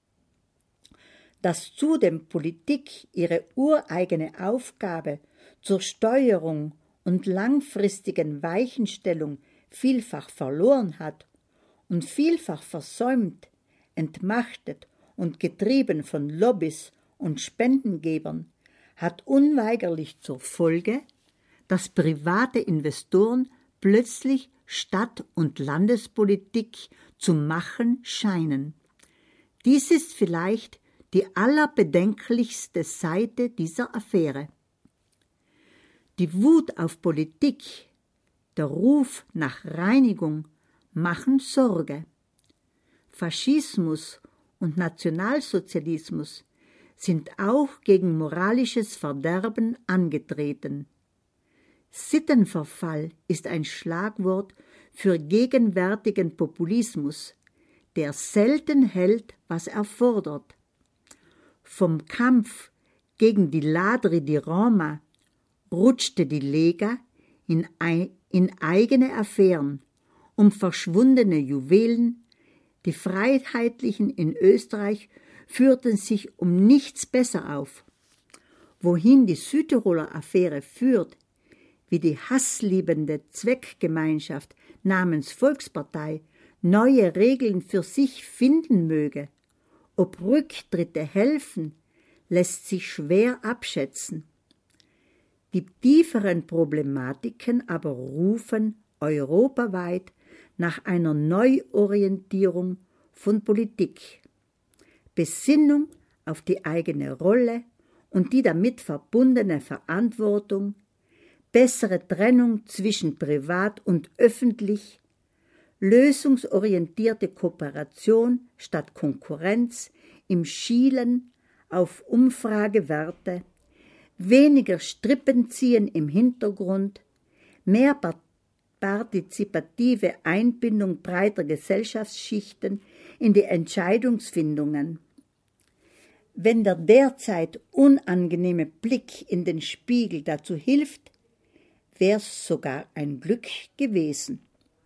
Dass zudem Politik ihre ureigene Aufgabe zur Steuerung und langfristigen Weichenstellung vielfach verloren hat und vielfach versäumt, entmachtet und getrieben von Lobbys und Spendengebern, hat unweigerlich zur Folge, dass private Investoren plötzlich Stadt- und Landespolitik zu machen scheinen. Dies ist vielleicht die allerbedenklichste Seite dieser Affäre. Die Wut auf Politik, der Ruf nach Reinigung machen Sorge. Faschismus und Nationalsozialismus sind auch gegen moralisches Verderben angetreten. Sittenverfall ist ein Schlagwort für gegenwärtigen Populismus, der selten hält, was er fordert. Vom Kampf gegen die Ladri di Roma rutschte die Lega in eigene Affären um verschwundene Juwelen. Die Freiheitlichen in Österreich führten sich um nichts besser auf. Wohin die Südtiroler Affäre führt, wie die hassliebende Zweckgemeinschaft namens Volkspartei neue Regeln für sich finden möge, ob Rücktritte helfen, lässt sich schwer abschätzen. Die tieferen Problematiken aber rufen europaweit nach einer Neuorientierung von Politik, Besinnung auf die eigene Rolle und die damit verbundene Verantwortung, bessere Trennung zwischen privat und öffentlich, lösungsorientierte Kooperation statt Konkurrenz im Schielen auf Umfragewerte, weniger Strippenziehen im Hintergrund, mehr partizipative Einbindung breiter Gesellschaftsschichten in die Entscheidungsfindungen. Wenn der derzeit unangenehme Blick in den Spiegel dazu hilft, wär's sogar ein Glück gewesen.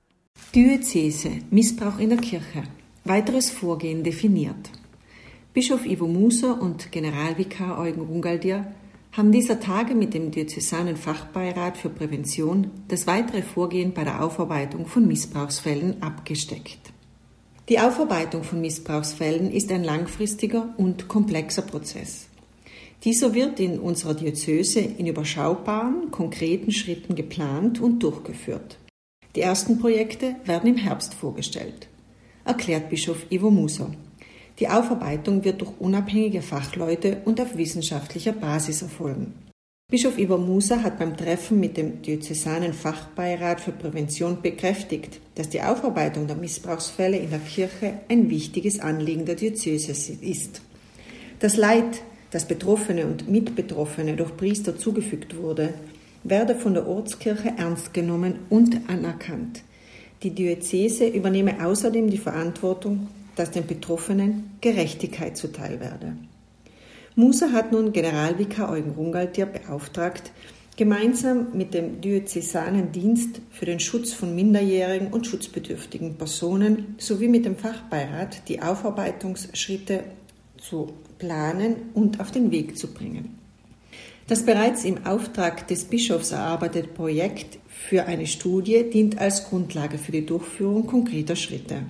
Diözese, Missbrauch in der Kirche. Weiteres Vorgehen definiert. Bischof Ivo Muser und Generalvikar Eugen Rungaldier haben dieser Tage mit dem Diözesanen Fachbeirat für Prävention das weitere Vorgehen bei der Aufarbeitung von Missbrauchsfällen abgesteckt. Die Aufarbeitung von Missbrauchsfällen ist ein langfristiger und komplexer Prozess. Dieser wird in unserer Diözese in überschaubaren, konkreten Schritten geplant und durchgeführt. Die ersten Projekte werden im Herbst vorgestellt, erklärt Bischof Ivo Muser. Die Aufarbeitung wird durch unabhängige Fachleute und auf wissenschaftlicher Basis erfolgen. Bischof Ivo Muser hat beim Treffen mit dem Diözesanen Fachbeirat für Prävention bekräftigt, dass die Aufarbeitung der Missbrauchsfälle in der Kirche ein wichtiges Anliegen der Diözese ist. Das Leid, das Betroffene und Mitbetroffene durch Priester zugefügt wurde, werde von der Ortskirche ernst genommen und anerkannt. Die Diözese übernehme außerdem die Verantwortung, dass den Betroffenen Gerechtigkeit zuteil werde. Muser hat nun Generalvikar Eugen Rungaldier beauftragt, gemeinsam mit dem Diözesanen Dienst für den Schutz von minderjährigen und schutzbedürftigen Personen sowie mit dem Fachbeirat die Aufarbeitungsschritte zu planen und auf den Weg zu bringen. Das bereits im Auftrag des Bischofs erarbeitete Projekt für eine Studie dient als Grundlage für die Durchführung konkreter Schritte.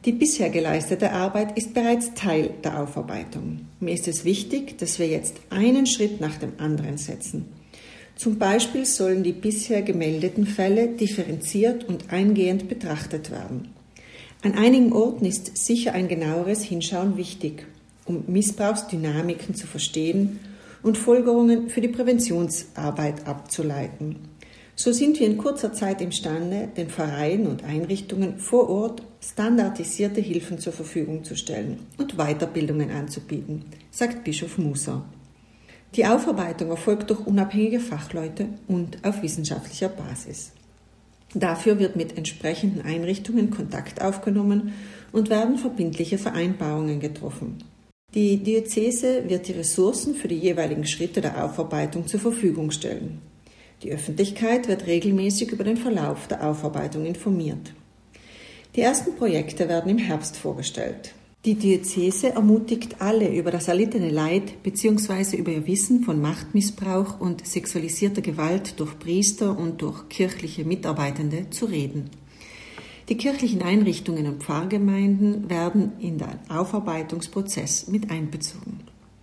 Die bisher geleistete Arbeit ist bereits Teil der Aufarbeitung. Mir ist es wichtig, dass wir jetzt einen Schritt nach dem anderen setzen. Zum Beispiel sollen die bisher gemeldeten Fälle differenziert und eingehend betrachtet werden. An einigen Orten ist sicher ein genaueres Hinschauen wichtig, um Missbrauchsdynamiken zu verstehen und Folgerungen für die Präventionsarbeit abzuleiten. So sind wir in kurzer Zeit imstande, den Vereinen und Einrichtungen vor Ort standardisierte Hilfen zur Verfügung zu stellen und Weiterbildungen anzubieten, sagt Bischof Musa. Die Aufarbeitung erfolgt durch unabhängige Fachleute und auf wissenschaftlicher Basis. Dafür wird mit entsprechenden Einrichtungen Kontakt aufgenommen und werden verbindliche Vereinbarungen getroffen. Die Diözese wird die Ressourcen für die jeweiligen Schritte der Aufarbeitung zur Verfügung stellen. Die Öffentlichkeit wird regelmäßig über den Verlauf der Aufarbeitung informiert. Die ersten Projekte werden im Herbst vorgestellt. Die Diözese ermutigt alle, über das erlittene Leid bzw. über ihr Wissen von Machtmissbrauch und sexualisierter Gewalt durch Priester und durch kirchliche Mitarbeitende zu reden. Die kirchlichen Einrichtungen und Pfarrgemeinden werden in den Aufarbeitungsprozess mit einbezogen.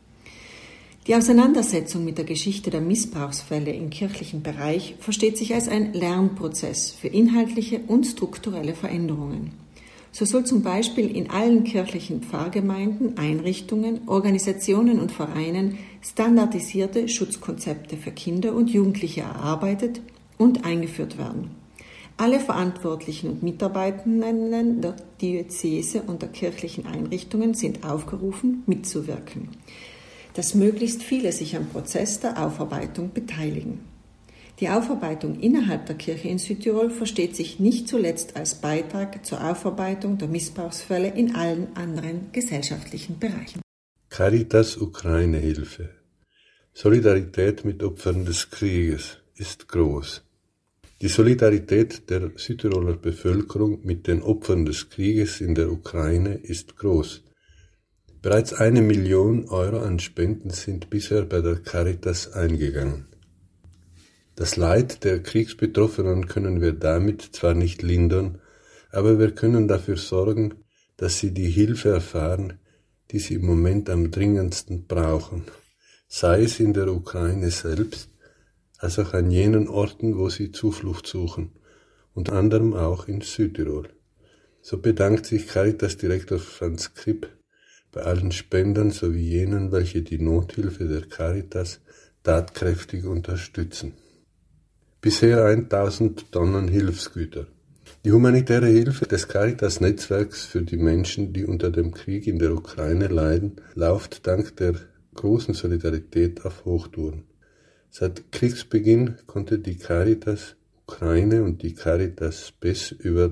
Die Auseinandersetzung mit der Geschichte der Missbrauchsfälle im kirchlichen Bereich versteht sich als ein Lernprozess für inhaltliche und strukturelle Veränderungen. So soll zum Beispiel in allen kirchlichen Pfarrgemeinden, Einrichtungen, Organisationen und Vereinen standardisierte Schutzkonzepte für Kinder und Jugendliche erarbeitet und eingeführt werden. Alle Verantwortlichen und Mitarbeitenden der Diözese und der kirchlichen Einrichtungen sind aufgerufen, mitzuwirken, dass möglichst viele sich am Prozess der Aufarbeitung beteiligen. Die Aufarbeitung innerhalb der Kirche in Südtirol versteht sich nicht zuletzt als Beitrag zur Aufarbeitung der Missbrauchsfälle in allen anderen gesellschaftlichen Bereichen. Caritas Ukraine-Hilfe. Solidarität mit Opfern des Krieges ist groß. Die Solidarität der Südtiroler Bevölkerung mit den Opfern des Krieges in der Ukraine ist groß. Bereits 1 Million Euro an Spenden sind bisher bei der Caritas eingegangen. Das Leid der Kriegsbetroffenen können wir damit zwar nicht lindern, aber wir können dafür sorgen, dass sie die Hilfe erfahren, die sie im Moment am dringendsten brauchen, sei es in der Ukraine selbst, als auch an jenen Orten, wo sie Zuflucht suchen, unter anderem auch in Südtirol. So bedankt sich Caritas-Direktor Franz Kripp bei allen Spendern sowie jenen, welche die Nothilfe der Caritas tatkräftig unterstützen. Bisher 1000 Tonnen Hilfsgüter. Die humanitäre Hilfe des Caritas-Netzwerks für die Menschen, die unter dem Krieg in der Ukraine leiden, läuft dank der großen Solidarität auf Hochtouren. Seit Kriegsbeginn konnte die Caritas Ukraine und die Caritas BES über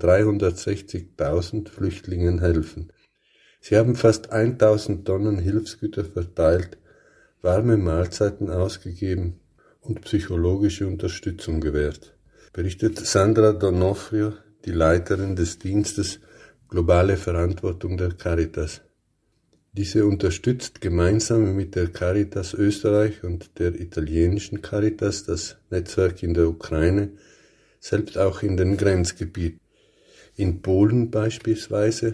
360.000 Flüchtlingen helfen. Sie haben fast 1000 Tonnen Hilfsgüter verteilt, warme Mahlzeiten ausgegeben und psychologische Unterstützung gewährt, berichtet Sandra Donofrio, die Leiterin des Dienstes Globale Verantwortung der Caritas. Diese unterstützt gemeinsam mit der Caritas Österreich und der italienischen Caritas das Netzwerk in der Ukraine, selbst auch in den Grenzgebieten. In Polen beispielsweise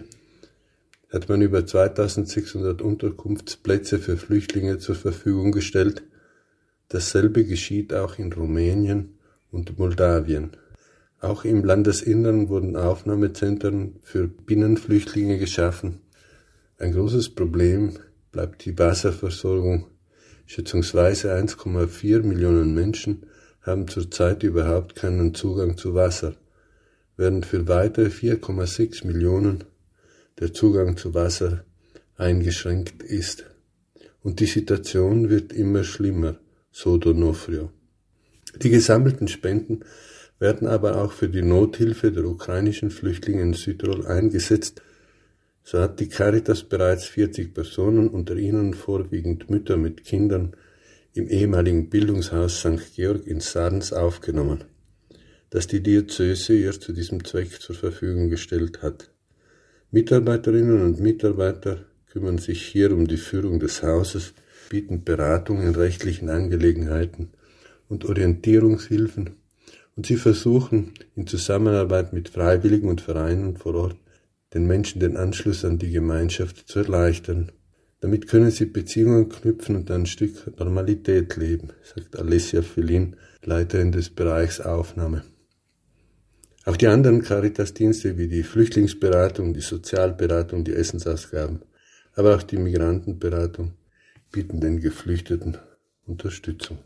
hat man über 2600 Unterkunftsplätze für Flüchtlinge zur Verfügung gestellt. Dasselbe geschieht auch in Rumänien und Moldawien. Auch im Landesinneren wurden Aufnahmezentren für Binnenflüchtlinge geschaffen. Ein großes Problem bleibt die Wasserversorgung. Schätzungsweise 1,4 Millionen Menschen haben zurzeit überhaupt keinen Zugang zu Wasser, während für weitere 4,6 Millionen der Zugang zu Wasser eingeschränkt ist. Und die Situation wird immer schlimmer, so Donofrio. Die gesammelten Spenden werden aber auch für die Nothilfe der ukrainischen Flüchtlinge in Südtirol eingesetzt. So hat die Caritas bereits 40 Personen, unter ihnen vorwiegend Mütter mit Kindern, im ehemaligen Bildungshaus St. Georg in Sarns aufgenommen, das die Diözese ihr zu diesem Zweck zur Verfügung gestellt hat. Mitarbeiterinnen und Mitarbeiter kümmern sich hier um die Führung des Hauses, bieten Beratung in rechtlichen Angelegenheiten und Orientierungshilfen, und sie versuchen in Zusammenarbeit mit Freiwilligen und Vereinen vor Ort den Menschen den Anschluss an die Gemeinschaft zu erleichtern. Damit können sie Beziehungen knüpfen und ein Stück Normalität leben, sagt Alessia Fellin, Leiterin des Bereichs Aufnahme. Auch die anderen Caritas-Dienste wie die Flüchtlingsberatung, die Sozialberatung, die Essensausgaben, aber auch die Migrantenberatung bieten den Geflüchteten Unterstützung.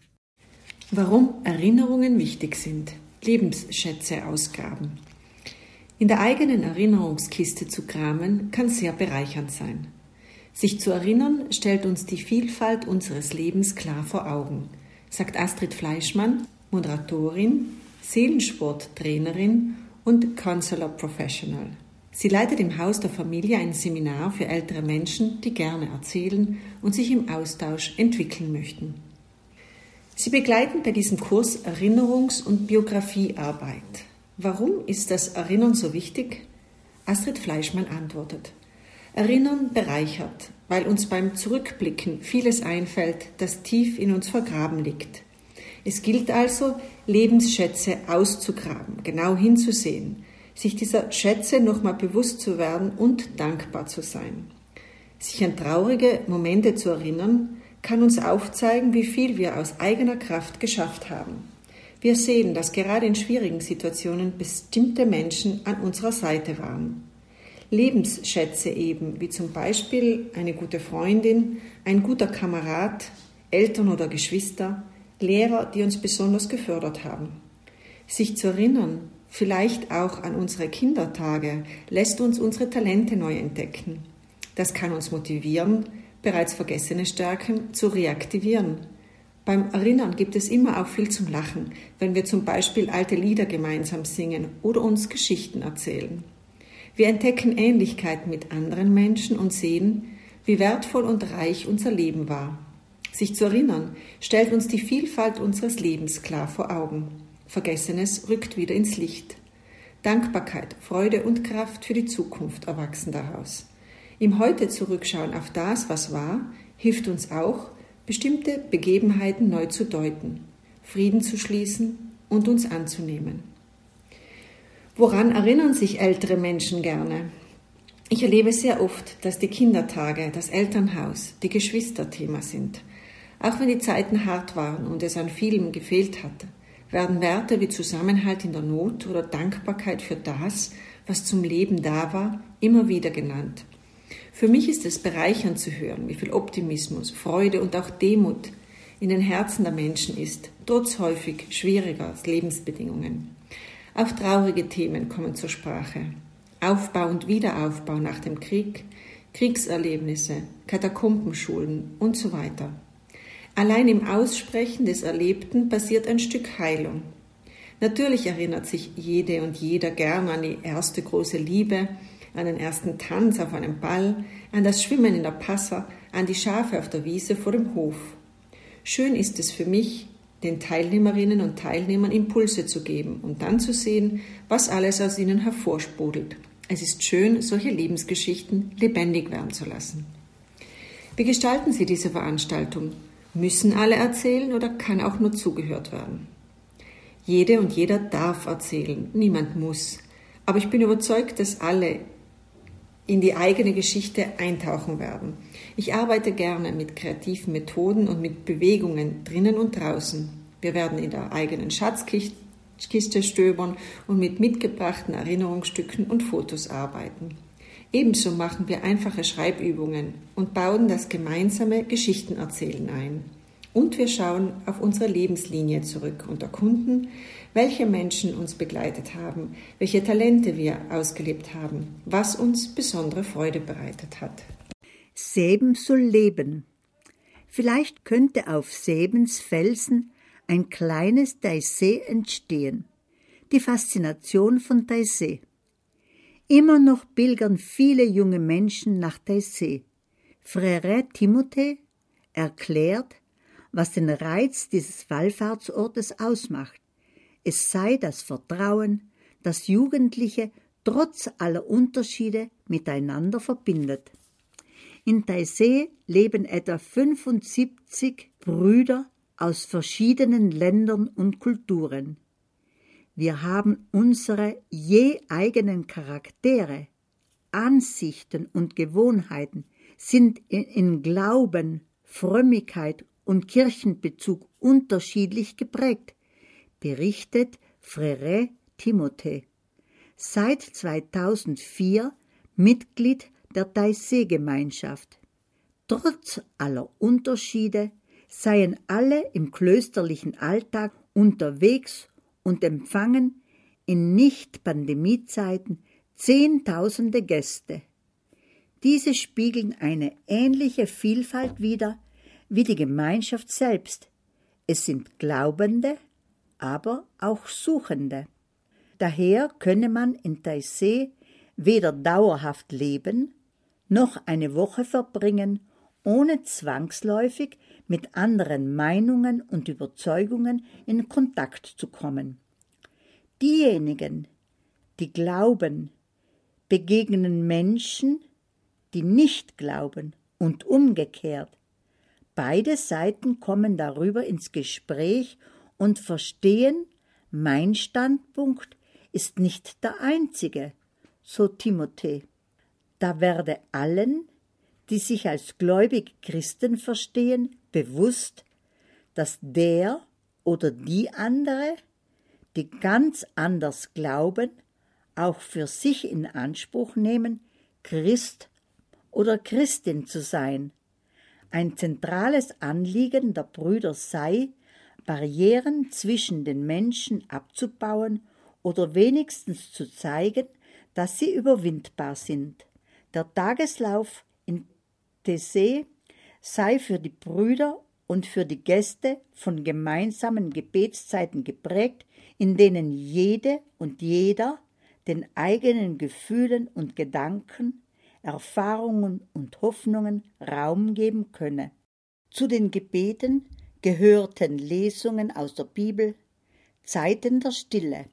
Warum Erinnerungen wichtig sind. Lebensschätze ausgraben. In der eigenen Erinnerungskiste zu kramen, kann sehr bereichernd sein. Sich zu erinnern, stellt uns die Vielfalt unseres Lebens klar vor Augen, sagt Astrid Fleischmann, Moderatorin, Seelensporttrainerin und Counselor Professional. Sie leitet im Haus der Familie ein Seminar für ältere Menschen, die gerne erzählen und sich im Austausch entwickeln möchten. Sie begleiten bei diesem Kurs Erinnerungs- und Biografiearbeit. Warum ist das Erinnern so wichtig? Astrid Fleischmann antwortet: Erinnern bereichert, weil uns beim Zurückblicken vieles einfällt, das tief in uns vergraben liegt. Es gilt also, Lebensschätze auszugraben, genau hinzusehen, sich dieser Schätze nochmal bewusst zu werden und dankbar zu sein. Sich an traurige Momente zu erinnern, kann uns aufzeigen, wie viel wir aus eigener Kraft geschafft haben. Wir sehen, dass gerade in schwierigen Situationen bestimmte Menschen an unserer Seite waren. Lebensschätze eben, wie zum Beispiel eine gute Freundin, ein guter Kamerad, Eltern oder Geschwister, Lehrer, die uns besonders gefördert haben. Sich zu erinnern, vielleicht auch an unsere Kindertage, lässt uns unsere Talente neu entdecken. Das kann uns motivieren, bereits vergessene Stärken zu reaktivieren. Beim Erinnern gibt es immer auch viel zum Lachen, wenn wir zum Beispiel alte Lieder gemeinsam singen oder uns Geschichten erzählen. Wir entdecken Ähnlichkeiten mit anderen Menschen und sehen, wie wertvoll und reich unser Leben war. Sich zu erinnern, stellt uns die Vielfalt unseres Lebens klar vor Augen. Vergessenes rückt wieder ins Licht. Dankbarkeit, Freude und Kraft für die Zukunft erwachsen daraus. Im Heute zurückschauen auf das, was war, hilft uns auch, bestimmte Begebenheiten neu zu deuten, Frieden zu schließen und uns anzunehmen. Woran erinnern sich ältere Menschen gerne? Ich erlebe sehr oft, dass die Kindertage, das Elternhaus, die Geschwister Thema sind. Auch wenn die Zeiten hart waren und es an vielem gefehlt hatte, werden Werte wie Zusammenhalt in der Not oder Dankbarkeit für das, was zum Leben da war, immer wieder genannt. Für mich ist es bereichernd zu hören, wie viel Optimismus, Freude und auch Demut in den Herzen der Menschen ist, trotz häufig schwieriger Lebensbedingungen. Auch traurige Themen kommen zur Sprache. Aufbau und Wiederaufbau nach dem Krieg, Kriegserlebnisse, Katakombenschulen und so weiter. Allein im Aussprechen des Erlebten passiert ein Stück Heilung. Natürlich erinnert sich jede und jeder gern an die erste große Liebe, an den ersten Tanz auf einem Ball, an das Schwimmen in der Passa, an die Schafe auf der Wiese vor dem Hof. Schön ist es für mich, den Teilnehmerinnen und Teilnehmern Impulse zu geben und dann zu sehen, was alles aus ihnen hervorsprudelt. Es ist schön, solche Lebensgeschichten lebendig werden zu lassen. Wie gestalten Sie diese Veranstaltung? Müssen alle erzählen oder kann auch nur zugehört werden? Jede und jeder darf erzählen, niemand muss. Aber ich bin überzeugt, dass alle in die eigene Geschichte eintauchen werden. Ich arbeite gerne mit kreativen Methoden und mit Bewegungen drinnen und draußen. Wir werden in der eigenen Schatzkiste stöbern und mit mitgebrachten Erinnerungsstücken und Fotos arbeiten. Ebenso machen wir einfache Schreibübungen und bauen das gemeinsame Geschichtenerzählen ein. Und wir schauen auf unsere Lebenslinie zurück und erkunden, welche Menschen uns begleitet haben, welche Talente wir ausgelebt haben, was uns besondere Freude bereitet hat. Seben soll leben. Vielleicht könnte auf Sebens Felsen ein kleines Taizé entstehen. Die Faszination von Taizé. Immer noch pilgern viele junge Menschen nach Taizé. Frère Timothée erklärt, was den Reiz dieses Wallfahrtsortes ausmacht. Es sei das Vertrauen, das Jugendliche trotz aller Unterschiede miteinander verbindet. In Taizé leben etwa 75 Brüder aus verschiedenen Ländern und Kulturen. Wir haben unsere je eigenen Charaktere, Ansichten und Gewohnheiten sind in Glauben, Frömmigkeit und Kirchenbezug unterschiedlich geprägt, berichtet Frère Timothée. Seit 2004 Mitglied der Taizé-Gemeinschaft. Trotz aller Unterschiede seien alle im klösterlichen Alltag unterwegs und empfangen in Nicht-Pandemie-Zeiten Zehntausende Gäste. Diese spiegeln eine ähnliche Vielfalt wider wie die Gemeinschaft selbst. Es sind Glaubende, aber auch Suchende. Daher könne man in Taizé weder dauerhaft leben, noch eine Woche verbringen, ohne zwangsläufig mit anderen Meinungen und Überzeugungen in Kontakt zu kommen. Diejenigen, die glauben, begegnen Menschen, die nicht glauben und umgekehrt. Beide Seiten kommen darüber ins Gespräch und verstehen, mein Standpunkt ist nicht der einzige, so Timothée. Da werde allen, die sich als gläubige Christen verstehen, bewusst, dass der oder die andere, die ganz anders glauben, auch für sich in Anspruch nehmen, Christ oder Christin zu sein. Ein zentrales Anliegen der Brüder sei, Barrieren zwischen den Menschen abzubauen oder wenigstens zu zeigen, dass sie überwindbar sind. Der Tageslauf in Taizé sei für die Brüder und für die Gäste von gemeinsamen Gebetszeiten geprägt, in denen jede und jeder den eigenen Gefühlen und Gedanken, Erfahrungen und Hoffnungen Raum geben könne. Zu den Gebeten gehörten Lesungen aus der Bibel, Zeiten der Stille.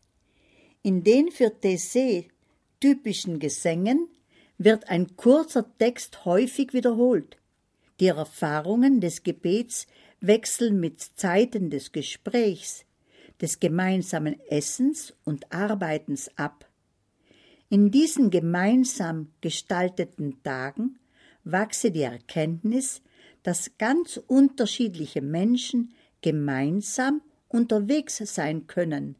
In den für Taizé typischen Gesängen wird ein kurzer Text häufig wiederholt. Die Erfahrungen des Gebets wechseln mit Zeiten des Gesprächs, des gemeinsamen Essens und Arbeitens ab. In diesen gemeinsam gestalteten Tagen wachse die Erkenntnis, dass ganz unterschiedliche Menschen gemeinsam unterwegs sein können.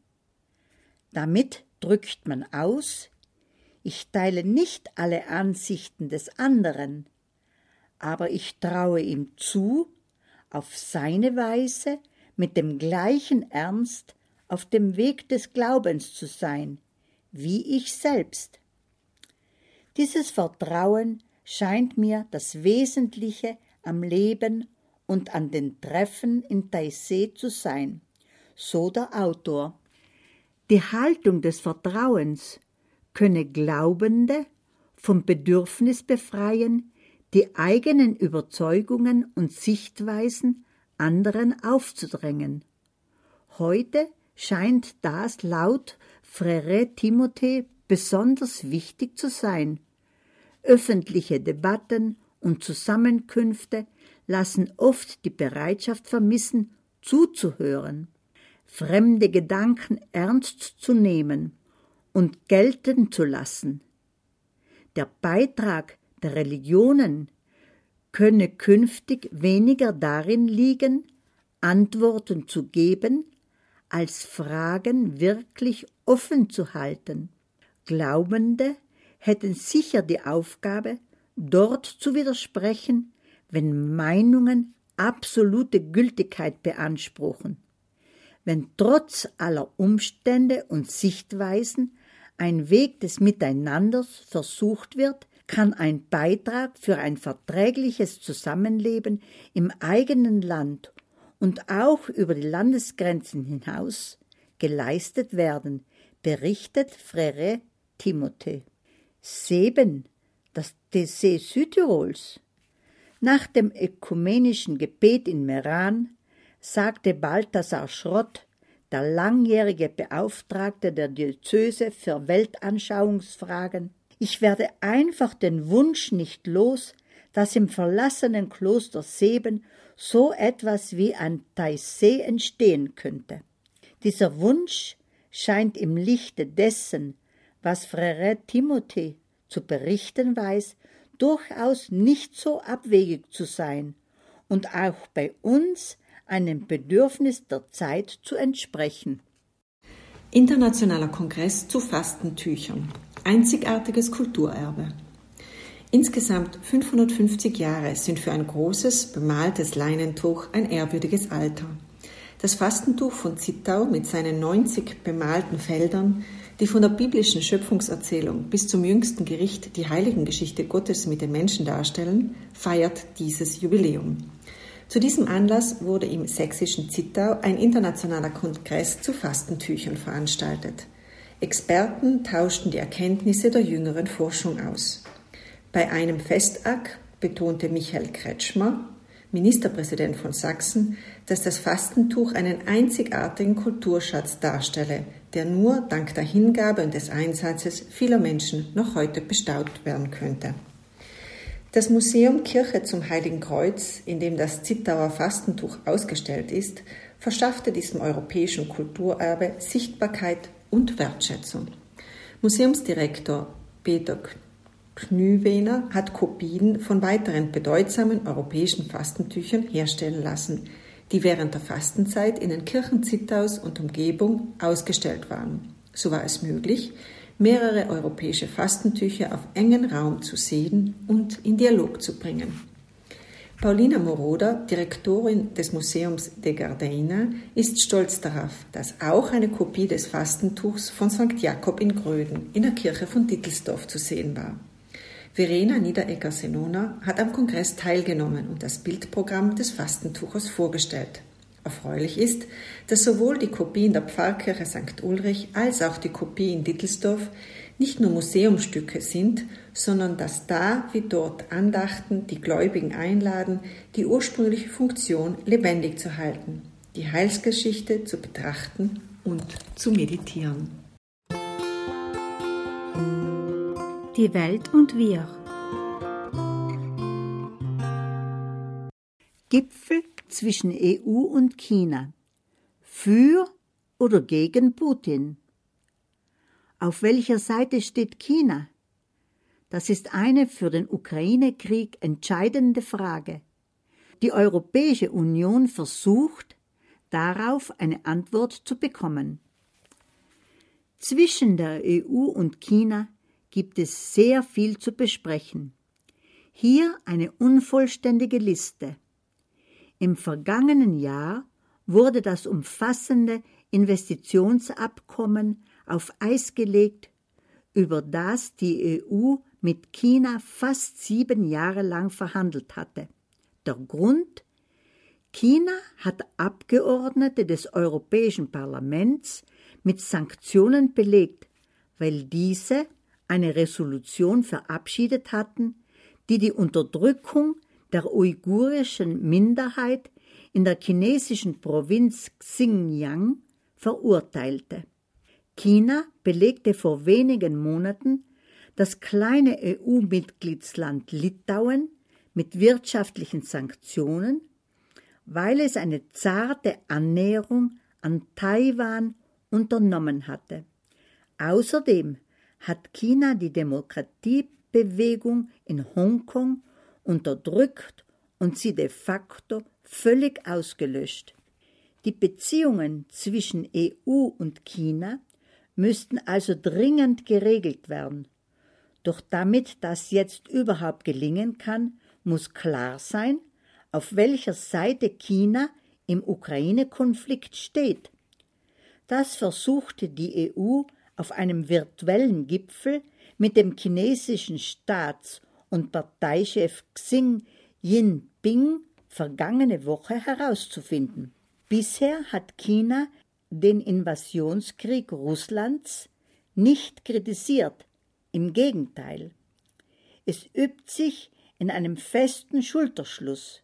Damit drückt man aus, ich teile nicht alle Ansichten des anderen, aber ich traue ihm zu, auf seine Weise mit dem gleichen Ernst auf dem Weg des Glaubens zu sein, wie ich selbst. Dieses Vertrauen scheint mir das Wesentliche am Leben und an den Treffen in Taizé zu sein, so der Autor. Die Haltung des Vertrauens könne Glaubende vom Bedürfnis befreien, die eigenen Überzeugungen und Sichtweisen anderen aufzudrängen. Heute scheint das laut Frère Timothée besonders wichtig zu sein. Öffentliche Debatten und Zusammenkünfte lassen oft die Bereitschaft vermissen, zuzuhören, fremde Gedanken ernst zu nehmen und gelten zu lassen. Der Beitrag der Religionen könne künftig weniger darin liegen, Antworten zu geben, als Fragen wirklich offen zu halten. Glaubende hätten sicher die Aufgabe, dort zu widersprechen, wenn Meinungen absolute Gültigkeit beanspruchen. Wenn trotz aller Umstände und Sichtweisen ein Weg des Miteinanders versucht wird, kann ein Beitrag für ein verträgliches Zusammenleben im eigenen Land und auch über die Landesgrenzen hinaus geleistet werden, berichtet Frère Timothée. Seben, das Taizé Südtirols. Nach dem ökumenischen Gebet in Meran sagte Balthasar Schrott, der langjährige Beauftragte der Diözese für Weltanschauungsfragen, ich werde einfach den Wunsch nicht los, dass im verlassenen Kloster Seben so etwas wie ein Taizé entstehen könnte. Dieser Wunsch scheint im Lichte dessen, was Frère Timothée zu berichten weiß, durchaus nicht so abwegig zu sein und auch bei uns einem Bedürfnis der Zeit zu entsprechen. Internationaler Kongress zu Fastentüchern. Einzigartiges Kulturerbe. Insgesamt 550 Jahre sind für ein großes, bemaltes Leinentuch ein ehrwürdiges Alter. Das Fastentuch von Zittau mit seinen 90 bemalten Feldern, die von der biblischen Schöpfungserzählung bis zum jüngsten Gericht die Heiligengeschichte Gottes mit den Menschen darstellen, feiert dieses Jubiläum. Zu diesem Anlass wurde im sächsischen Zittau ein internationaler Kongress zu Fastentüchern veranstaltet. Experten tauschten die Erkenntnisse der jüngeren Forschung aus. Bei einem Festakt betonte Michael Kretschmer, Ministerpräsident von Sachsen, dass das Fastentuch einen einzigartigen Kulturschatz darstelle, der nur dank der Hingabe und des Einsatzes vieler Menschen noch heute bestaunt werden könnte. Das Museum Kirche zum Heiligen Kreuz, in dem das Zittauer Fastentuch ausgestellt ist, verschaffte diesem europäischen Kulturerbe Sichtbarkeit und Wertschätzung. Museumsdirektor Peter Knüwener hat Kopien von weiteren bedeutsamen europäischen Fastentüchern herstellen lassen, die während der Fastenzeit in den Kirchen Zittaus und Umgebung ausgestellt waren. So war es möglich, mehrere europäische Fastentücher auf engen Raum zu sehen und in Dialog zu bringen. Paulina Moroder, Direktorin des Museums de Gardena, ist stolz darauf, dass auch eine Kopie des Fastentuchs von St. Jakob in Gröden in der Kirche von Dittelsdorf zu sehen war. Verena Niederegger-Senona hat am Kongress teilgenommen und das Bildprogramm des Fastentuches vorgestellt. Erfreulich ist, dass sowohl die Kopie in der Pfarrkirche St. Ulrich als auch die Kopie in Dittelsdorf nicht nur Museumsstücke sind, sondern dass da wie dort Andachten die Gläubigen einladen, die ursprüngliche Funktion lebendig zu halten, die Heilsgeschichte zu betrachten und zu meditieren. Die Welt und wir. Gipfel zwischen EU und China. Für oder gegen Putin? Auf welcher Seite steht China? Das ist eine für den Ukraine-Krieg entscheidende Frage. Die Europäische Union versucht, darauf eine Antwort zu bekommen. Zwischen der EU und China gibt es sehr viel zu besprechen. Hier eine unvollständige Liste. Im vergangenen Jahr wurde das umfassende Investitionsabkommen auf Eis gelegt, über das die EU mit China fast 7 Jahre lang verhandelt hatte. Der Grund? China hat Abgeordnete des Europäischen Parlaments mit Sanktionen belegt, weil diese eine Resolution verabschiedet hatten, die die Unterdrückung der uigurischen Minderheit in der chinesischen Provinz Xinjiang verurteilte. China belegte vor wenigen Monaten das kleine EU-Mitgliedsland Litauen mit wirtschaftlichen Sanktionen, weil es eine zarte Annäherung an Taiwan unternommen hatte. Außerdem hat China die Demokratiebewegung in Hongkong unterdrückt und sie de facto völlig ausgelöscht. Die Beziehungen zwischen EU und China müssten also dringend geregelt werden. Doch damit das jetzt überhaupt gelingen kann, muss klar sein, auf welcher Seite China im Ukraine-Konflikt steht. Das versuchte die EU auf einem virtuellen Gipfel mit dem chinesischen Staats- und Parteichef Xi Jinping vergangene Woche herauszufinden. Bisher hat China den Invasionskrieg Russlands nicht kritisiert, im Gegenteil. Es übt sich in einem festen Schulterschluss.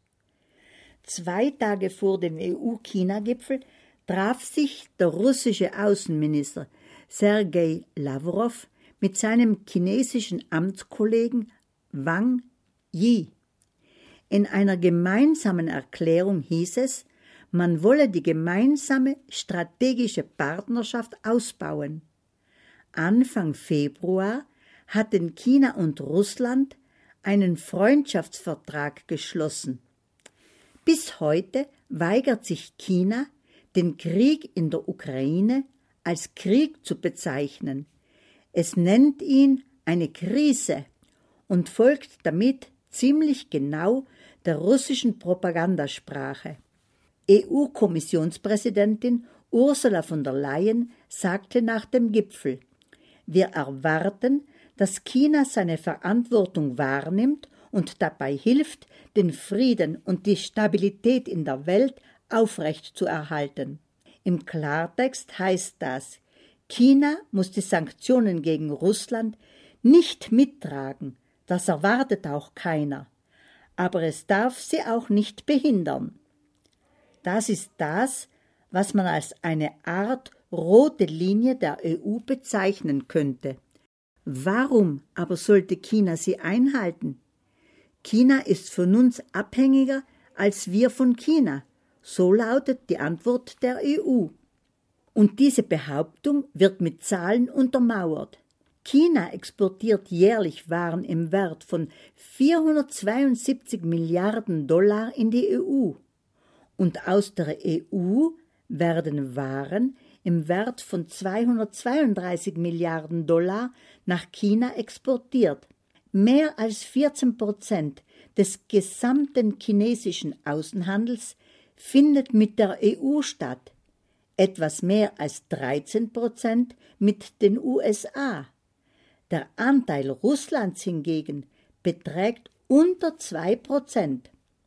2 Tage vor dem EU-China-Gipfel traf sich der russische Außenminister Sergei Lavrov mit seinem chinesischen Amtskollegen Wang Yi. In einer gemeinsamen Erklärung hieß es, man wolle die gemeinsame strategische Partnerschaft ausbauen. Anfang Februar hatten China und Russland einen Freundschaftsvertrag geschlossen. Bis heute weigert sich China, den Krieg in der Ukraine als Krieg zu bezeichnen. Es nennt ihn eine Krise und folgt damit ziemlich genau der russischen Propagandasprache. EU-Kommissionspräsidentin Ursula von der Leyen sagte nach dem Gipfel: Wir erwarten, dass China seine Verantwortung wahrnimmt und dabei hilft, den Frieden und die Stabilität in der Welt aufrechtzuerhalten. Im Klartext heißt das, China muss die Sanktionen gegen Russland nicht mittragen, das erwartet auch keiner, aber es darf sie auch nicht behindern. Das ist das, was man als eine Art rote Linie der EU bezeichnen könnte. Warum aber sollte China sie einhalten? China ist von uns abhängiger als wir von China, so lautet die Antwort der EU. Und diese Behauptung wird mit Zahlen untermauert. China exportiert jährlich Waren im Wert von 472 Milliarden Dollar in die EU. Und aus der EU werden Waren im Wert von 232 Milliarden Dollar nach China exportiert. Mehr als 14% des gesamten chinesischen Außenhandels findet mit der EU statt, etwas mehr als 13% mit den USA. Der Anteil Russlands hingegen beträgt unter 2%.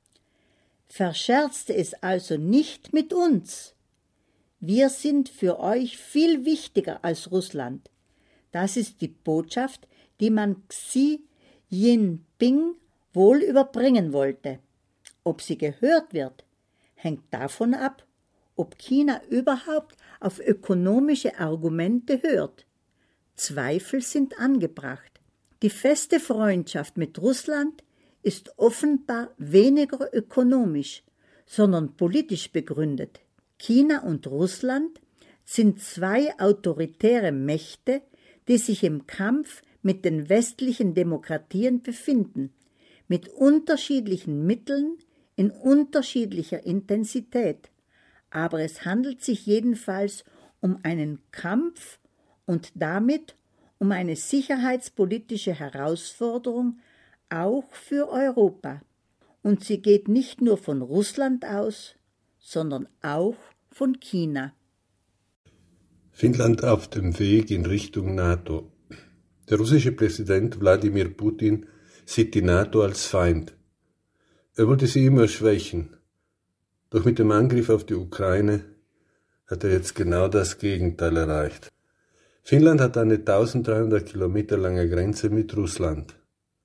Verscherzt es also nicht mit uns. Wir sind für euch viel wichtiger als Russland. Das ist die Botschaft, die man Xi Jinping wohl überbringen wollte. Ob sie gehört wird, hängt davon ab, ob China überhaupt auf ökonomische Argumente hört. Zweifel sind angebracht. Die feste Freundschaft mit Russland ist offenbar weniger ökonomisch, sondern politisch begründet. China und Russland sind zwei autoritäre Mächte, die sich im Kampf mit den westlichen Demokratien befinden, mit unterschiedlichen Mitteln, in unterschiedlicher Intensität. Aber es handelt sich jedenfalls um einen Kampf und damit um eine sicherheitspolitische Herausforderung auch für Europa. Und sie geht nicht nur von Russland aus, sondern auch von China. Finnland auf dem Weg in Richtung NATO. Der russische Präsident Wladimir Putin sieht die NATO als Feind. Er wollte sie immer schwächen. Doch mit dem Angriff auf die Ukraine hat er jetzt genau das Gegenteil erreicht. Finnland hat eine 1300 Kilometer lange Grenze mit Russland.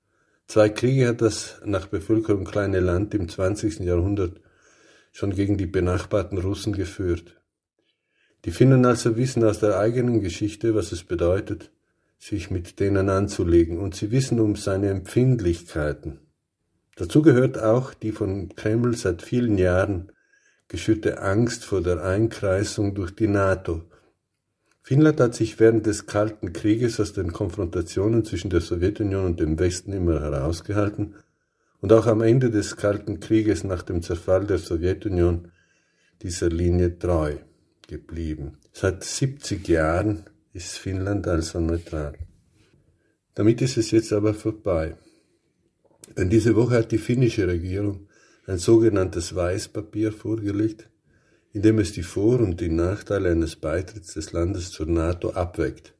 2 Kriege hat das nach Bevölkerung kleine Land im 20. Jahrhundert schon gegen die benachbarten Russen geführt. Die Finnen also wissen aus der eigenen Geschichte, was es bedeutet, sich mit denen anzulegen, und sie wissen um seine Empfindlichkeiten. Dazu gehört auch die von Kreml seit vielen Jahren geschürte Angst vor der Einkreisung durch die NATO. Finnland hat sich während des Kalten Krieges aus den Konfrontationen zwischen der Sowjetunion und dem Westen immer herausgehalten und auch am Ende des Kalten Krieges nach dem Zerfall der Sowjetunion dieser Linie treu geblieben. Seit 70 Jahren ist Finnland also neutral. Damit ist es jetzt aber vorbei. Denn diese Woche hat die finnische Regierung ein sogenanntes Weißpapier vorgelegt, in dem es die Vor- und die Nachteile eines Beitritts des Landes zur NATO abwägt.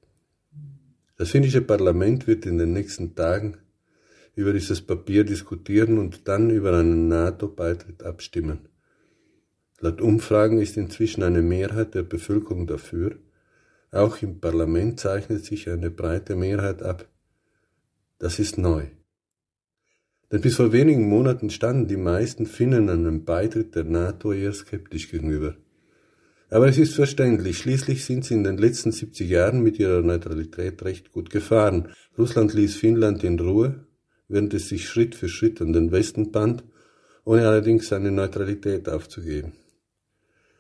Das finnische Parlament wird in den nächsten Tagen über dieses Papier diskutieren und dann über einen NATO-Beitritt abstimmen. Laut Umfragen ist inzwischen eine Mehrheit der Bevölkerung dafür. Auch im Parlament zeichnet sich eine breite Mehrheit ab. Das ist neu. Denn bis vor wenigen Monaten standen die meisten Finnen einem Beitritt der NATO eher skeptisch gegenüber. Aber es ist verständlich, schließlich sind sie in den letzten 70 Jahren mit ihrer Neutralität recht gut gefahren. Russland ließ Finnland in Ruhe, während es sich Schritt für Schritt an den Westen band, ohne allerdings seine Neutralität aufzugeben.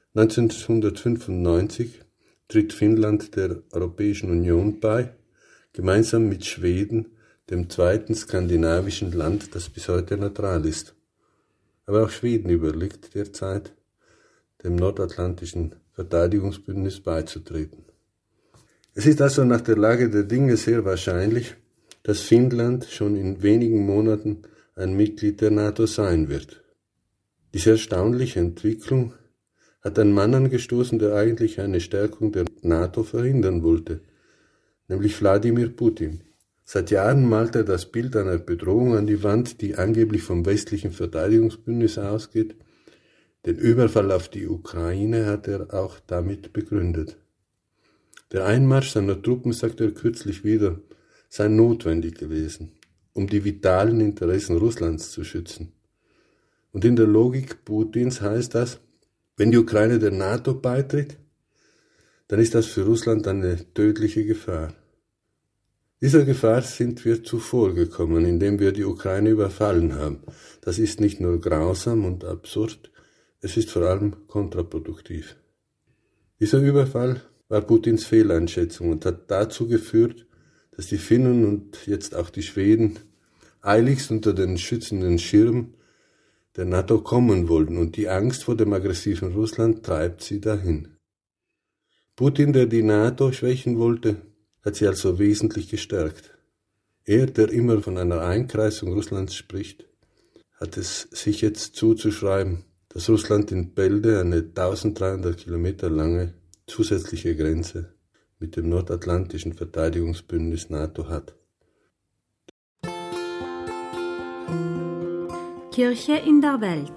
1995 tritt Finnland der Europäischen Union bei, gemeinsam mit Schweden, dem zweiten skandinavischen Land, das bis heute neutral ist. Aber auch Schweden überlegt derzeit, dem nordatlantischen Verteidigungsbündnis beizutreten. Es ist also nach der Lage der Dinge sehr wahrscheinlich, dass Finnland schon in wenigen Monaten ein Mitglied der NATO sein wird. Diese erstaunliche Entwicklung hat einen Mann angestoßen, der eigentlich eine Stärkung der NATO verhindern wollte, nämlich Wladimir Putin. Seit Jahren malt er das Bild einer Bedrohung an die Wand, die angeblich vom westlichen Verteidigungsbündnis ausgeht. Den Überfall auf die Ukraine hat er auch damit begründet. Der Einmarsch seiner Truppen, sagt er kürzlich wieder, sei notwendig gewesen, um die vitalen Interessen Russlands zu schützen. Und in der Logik Putins heißt das, wenn die Ukraine der NATO beitritt, dann ist das für Russland eine tödliche Gefahr. Dieser Gefahr sind wir zuvorgekommen, indem wir die Ukraine überfallen haben. Das ist nicht nur grausam und absurd, es ist vor allem kontraproduktiv. Dieser Überfall war Putins Fehleinschätzung und hat dazu geführt, dass die Finnen und jetzt auch die Schweden eiligst unter den schützenden Schirm der NATO kommen wollten, und die Angst vor dem aggressiven Russland treibt sie dahin. Putin, der die NATO schwächen wollte, hat sie also wesentlich gestärkt. Er, der immer von einer Einkreisung Russlands spricht, hat es sich jetzt zuzuschreiben, dass Russland in Bälde eine 1300 Kilometer lange zusätzliche Grenze mit dem nordatlantischen Verteidigungsbündnis NATO hat. Kirche in der Welt.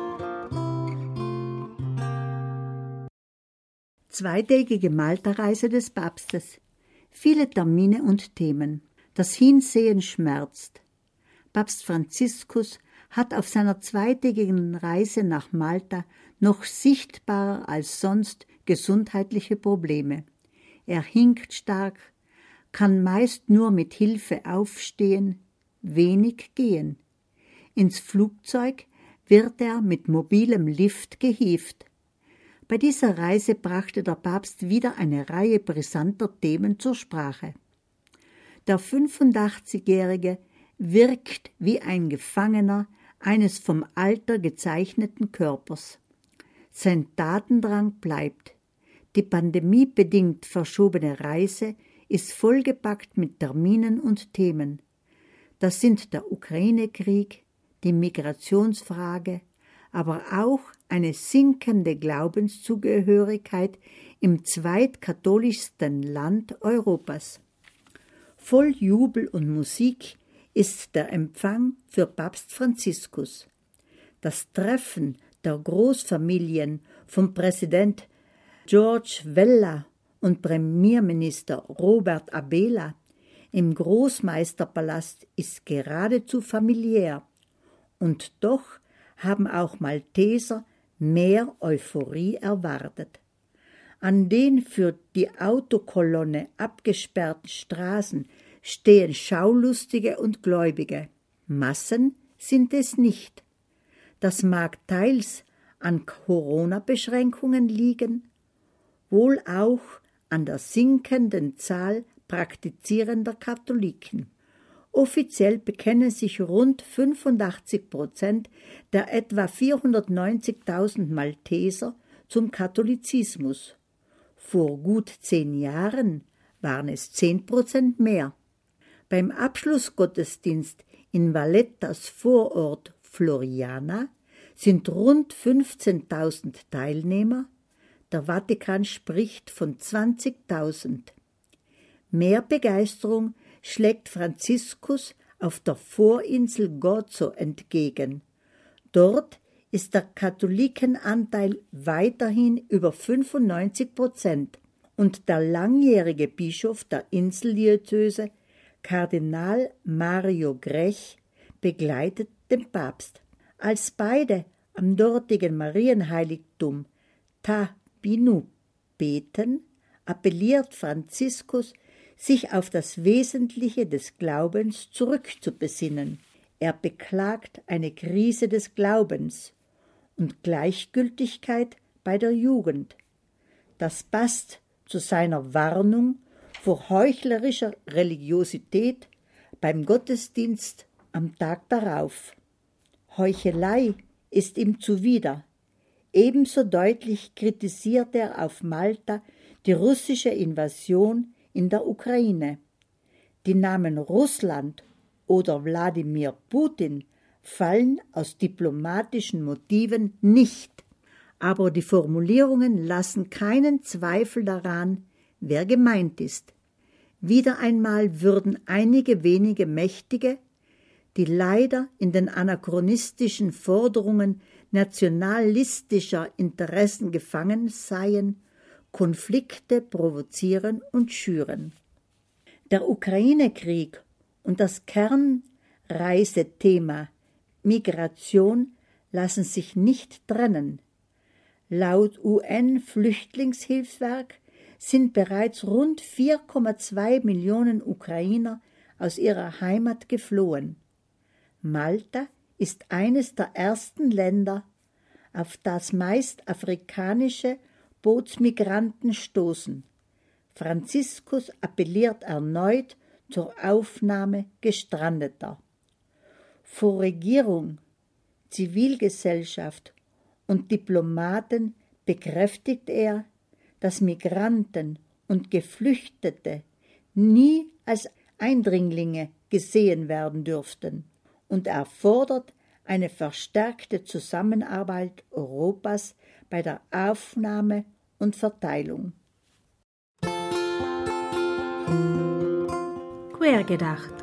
Zweitägige Malta-Reise des Papstes. Viele Termine und Themen. Das Hinsehen schmerzt. Papst Franziskus hat auf seiner zweitägigen Reise nach Malta noch sichtbarer als sonst gesundheitliche Probleme. Er hinkt stark, kann meist nur mit Hilfe aufstehen, wenig gehen. Ins Flugzeug wird er mit mobilem Lift gehievt. Bei dieser Reise brachte der Papst wieder eine Reihe brisanter Themen zur Sprache. Der 85-Jährige wirkt wie ein Gefangener eines vom Alter gezeichneten Körpers. Sein Tatendrang bleibt. Die pandemiebedingt verschobene Reise ist vollgepackt mit Terminen und Themen. Das sind der Ukraine-Krieg, die Migrationsfrage, aber auch eine sinkende Glaubenszugehörigkeit im zweitkatholischsten Land Europas. Voll Jubel und Musik ist der Empfang für Papst Franziskus. Das Treffen der Großfamilien von Präsident George Vella und Premierminister Robert Abela im Großmeisterpalast ist geradezu familiär. Und doch haben auch Malteser mehr Euphorie erwartet. An den für die Autokolonne abgesperrten Straßen stehen Schaulustige und Gläubige. Massen sind es nicht. Das mag teils an Corona-Beschränkungen liegen, wohl auch an der sinkenden Zahl praktizierender Katholiken. Offiziell bekennen sich rund 85% der etwa 490.000 Malteser zum Katholizismus. Vor gut 10 Jahren waren es 10% mehr. Beim Abschlussgottesdienst in Vallettas Vorort Floriana sind rund 15.000 Teilnehmer. Der Vatikan spricht von 20.000. Mehr Begeisterung schlägt Franziskus auf der Vorinsel Gozo entgegen. Dort ist der Katholikenanteil weiterhin über 95% und der langjährige Bischof der Inseldiözese, Kardinal Mario Grech, begleitet den Papst. Als beide am dortigen Marienheiligtum Tabinu beten, appelliert Franziskus, sich auf das Wesentliche des Glaubens zurückzubesinnen. Er beklagt eine Krise des Glaubens und Gleichgültigkeit bei der Jugend. Das passt zu seiner Warnung vor heuchlerischer Religiosität beim Gottesdienst am Tag darauf. Heuchelei ist ihm zuwider. Ebenso deutlich kritisiert er auf Malta die russische Invasion in der Ukraine. Die Namen Russland oder Wladimir Putin fallen aus diplomatischen Motiven nicht, aber die Formulierungen lassen keinen Zweifel daran, wer gemeint ist. Wieder einmal würden einige wenige Mächtige, die leider in den anachronistischen Forderungen nationalistischer Interessen gefangen seien, Konflikte provozieren und schüren. Der Ukraine-Krieg und das Kernreisethema Migration lassen sich nicht trennen. Laut UN-Flüchtlingshilfswerk sind bereits rund 4,2 Millionen Ukrainer aus ihrer Heimat geflohen. Malta ist eines der ersten Länder, auf das meist afrikanische Bootsmigranten stoßen. Franziskus appelliert erneut zur Aufnahme Gestrandeter. Vor Regierung, Zivilgesellschaft und Diplomaten bekräftigt er, dass Migranten und Geflüchtete nie als Eindringlinge gesehen werden dürften, und er fordert eine verstärkte Zusammenarbeit Europas bei der Aufnahme und Verteilung. Quergedacht.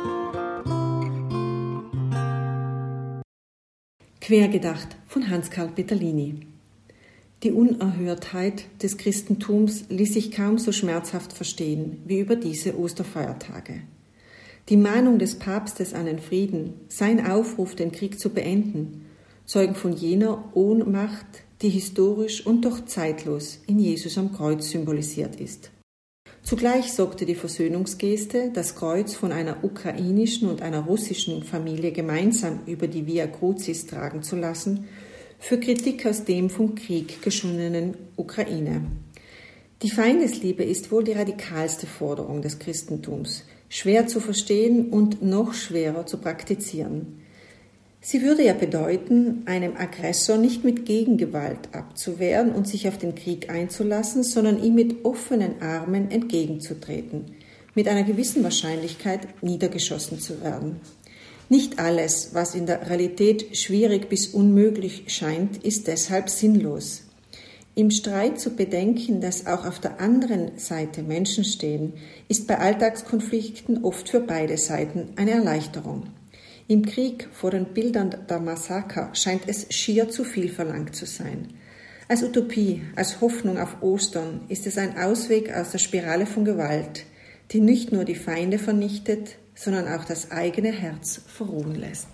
Quergedacht von Hans-Karl Peterlini. Die Unerhörtheit des Christentums ließ sich kaum so schmerzhaft verstehen wie über diese Osterfeiertage. Die Mahnung des Papstes an den Frieden, sein Aufruf, den Krieg zu beenden, zeugen von jener Ohnmacht, die historisch und doch zeitlos in Jesus am Kreuz symbolisiert ist. Zugleich sorgte die Versöhnungsgeste, das Kreuz von einer ukrainischen und einer russischen Familie gemeinsam über die Via Crucis tragen zu lassen, für Kritik aus dem vom Krieg geschundenen Ukraine. Die Feindesliebe ist wohl die radikalste Forderung des Christentums, schwer zu verstehen und noch schwerer zu praktizieren. Sie würde ja bedeuten, einem Aggressor nicht mit Gegengewalt abzuwehren und sich auf den Krieg einzulassen, sondern ihm mit offenen Armen entgegenzutreten, mit einer gewissen Wahrscheinlichkeit niedergeschossen zu werden. Nicht alles, was in der Realität schwierig bis unmöglich scheint, ist deshalb sinnlos. Im Streit zu bedenken, dass auch auf der anderen Seite Menschen stehen, ist bei Alltagskonflikten oft für beide Seiten eine Erleichterung. Im Krieg vor den Bildern der Massaker scheint es schier zu viel verlangt zu sein. Als Utopie, als Hoffnung auf Ostern ist es ein Ausweg aus der Spirale von Gewalt, die nicht nur die Feinde vernichtet, sondern auch das eigene Herz verruhen lässt.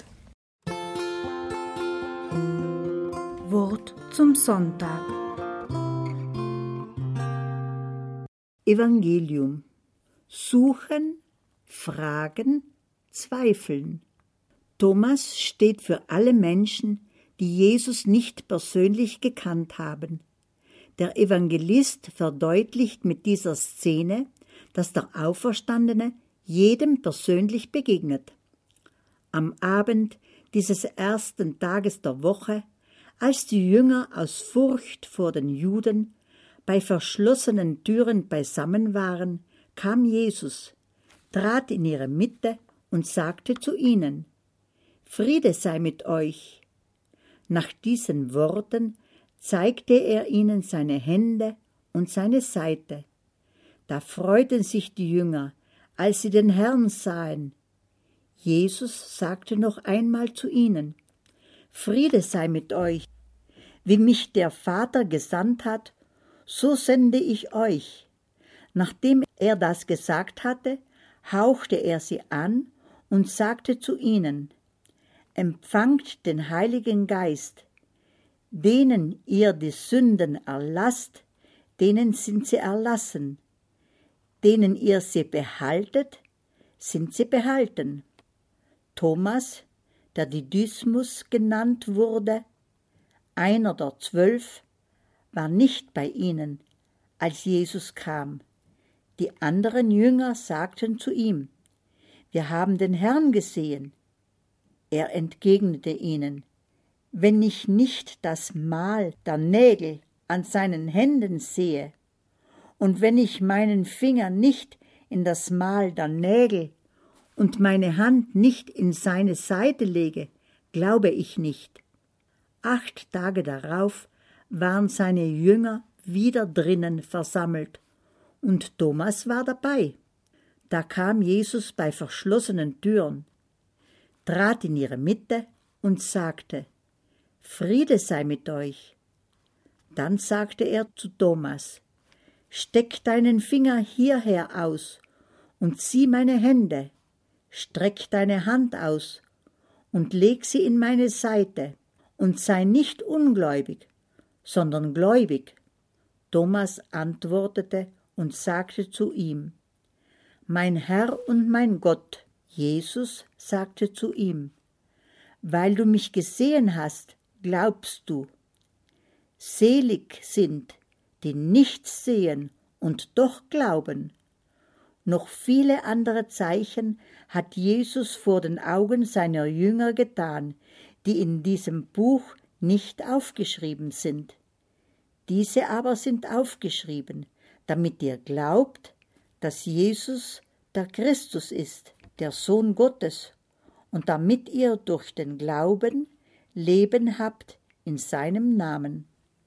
Wort zum Sonntag. Evangelium. Suchen, fragen, zweifeln. Thomas steht für alle Menschen, die Jesus nicht persönlich gekannt haben. Der Evangelist verdeutlicht mit dieser Szene, dass der Auferstandene jedem persönlich begegnet. Am Abend dieses ersten Tages der Woche, als die Jünger aus Furcht vor den Juden bei verschlossenen Türen beisammen waren, kam Jesus, trat in ihre Mitte und sagte zu ihnen: Friede sei mit euch. Nach diesen Worten zeigte er ihnen seine Hände und seine Seite. Da freuten sich die Jünger, als sie den Herrn sahen. Jesus sagte noch einmal zu ihnen: Friede sei mit euch. Wie mich der Vater gesandt hat, so sende ich euch. Nachdem er das gesagt hatte, hauchte er sie an und sagte zu ihnen: Empfangt den Heiligen Geist. Denen ihr die Sünden erlasst, denen sind sie erlassen. Denen ihr sie behaltet, sind sie behalten. Thomas, der Didymus genannt wurde, einer der 12, war nicht bei ihnen, als Jesus kam. Die anderen Jünger sagten zu ihm: Wir haben den Herrn gesehen. Er entgegnete ihnen: Wenn ich nicht das Mal der Nägel an seinen Händen sehe, und wenn ich meinen Finger nicht in das Mal der Nägel und meine Hand nicht in seine Seite lege, glaube ich nicht. 8 Tage darauf waren seine Jünger wieder drinnen versammelt, und Thomas war dabei. Da kam Jesus bei verschlossenen Türen, trat in ihre Mitte und sagte: Friede sei mit euch. Dann sagte er zu Thomas: Steck deinen Finger hierher aus und sieh meine Hände. Streck deine Hand aus und leg sie in meine Seite, und sei nicht ungläubig, sondern gläubig. Thomas antwortete und sagte zu ihm: Mein Herr und mein Gott. Jesus sagte zu ihm: Weil du mich gesehen hast, glaubst du. Selig sind, die nichts sehen und doch glauben. Noch viele andere Zeichen hat Jesus vor den Augen seiner Jünger getan, die in diesem Buch nicht aufgeschrieben sind. Diese aber sind aufgeschrieben, damit ihr glaubt, dass Jesus der Christus ist, der Sohn Gottes, und damit ihr durch den Glauben Leben habt in seinem Namen.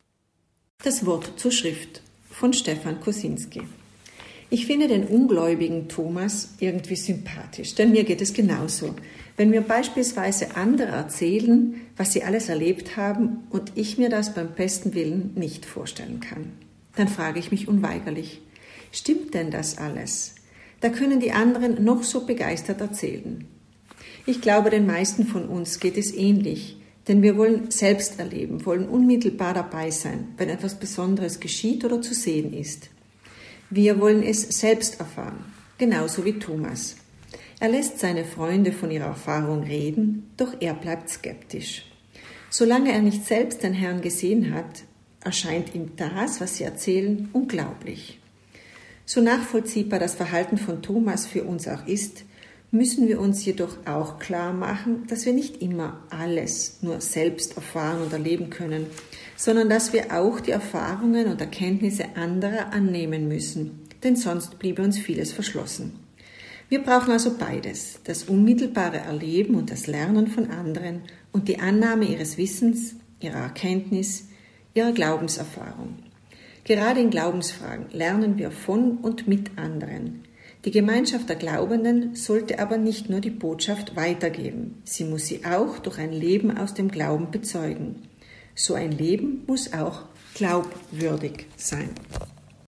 Das Wort zur Schrift von Stefan Kosinski. Ich finde den ungläubigen Thomas irgendwie sympathisch, denn mir geht es genauso. Wenn mir beispielsweise andere erzählen, was sie alles erlebt haben und ich mir das beim besten Willen nicht vorstellen kann, dann frage ich mich unweigerlich: Stimmt denn das alles? Da können die anderen noch so begeistert erzählen. Ich glaube, den meisten von uns geht es ähnlich, denn wir wollen selbst erleben, wollen unmittelbar dabei sein, wenn etwas Besonderes geschieht oder zu sehen ist. Wir wollen es selbst erfahren, genauso wie Thomas. Er lässt seine Freunde von ihrer Erfahrung reden, doch er bleibt skeptisch. Solange er nicht selbst den Herrn gesehen hat, erscheint ihm das, was sie erzählen, unglaublich. So nachvollziehbar das Verhalten von Thomas für uns auch ist, müssen wir uns jedoch auch klar machen, dass wir nicht immer alles nur selbst erfahren und erleben können, sondern dass wir auch die Erfahrungen und Erkenntnisse anderer annehmen müssen, denn sonst bliebe uns vieles verschlossen. Wir brauchen also beides, das unmittelbare Erleben und das Lernen von anderen und die Annahme ihres Wissens, ihrer Erkenntnis, ihrer Glaubenserfahrung. Gerade in Glaubensfragen lernen wir von und mit anderen. Die Gemeinschaft der Glaubenden sollte aber nicht nur die Botschaft weitergeben, sie muss sie auch durch ein Leben aus dem Glauben bezeugen. So ein Leben muss auch glaubwürdig sein.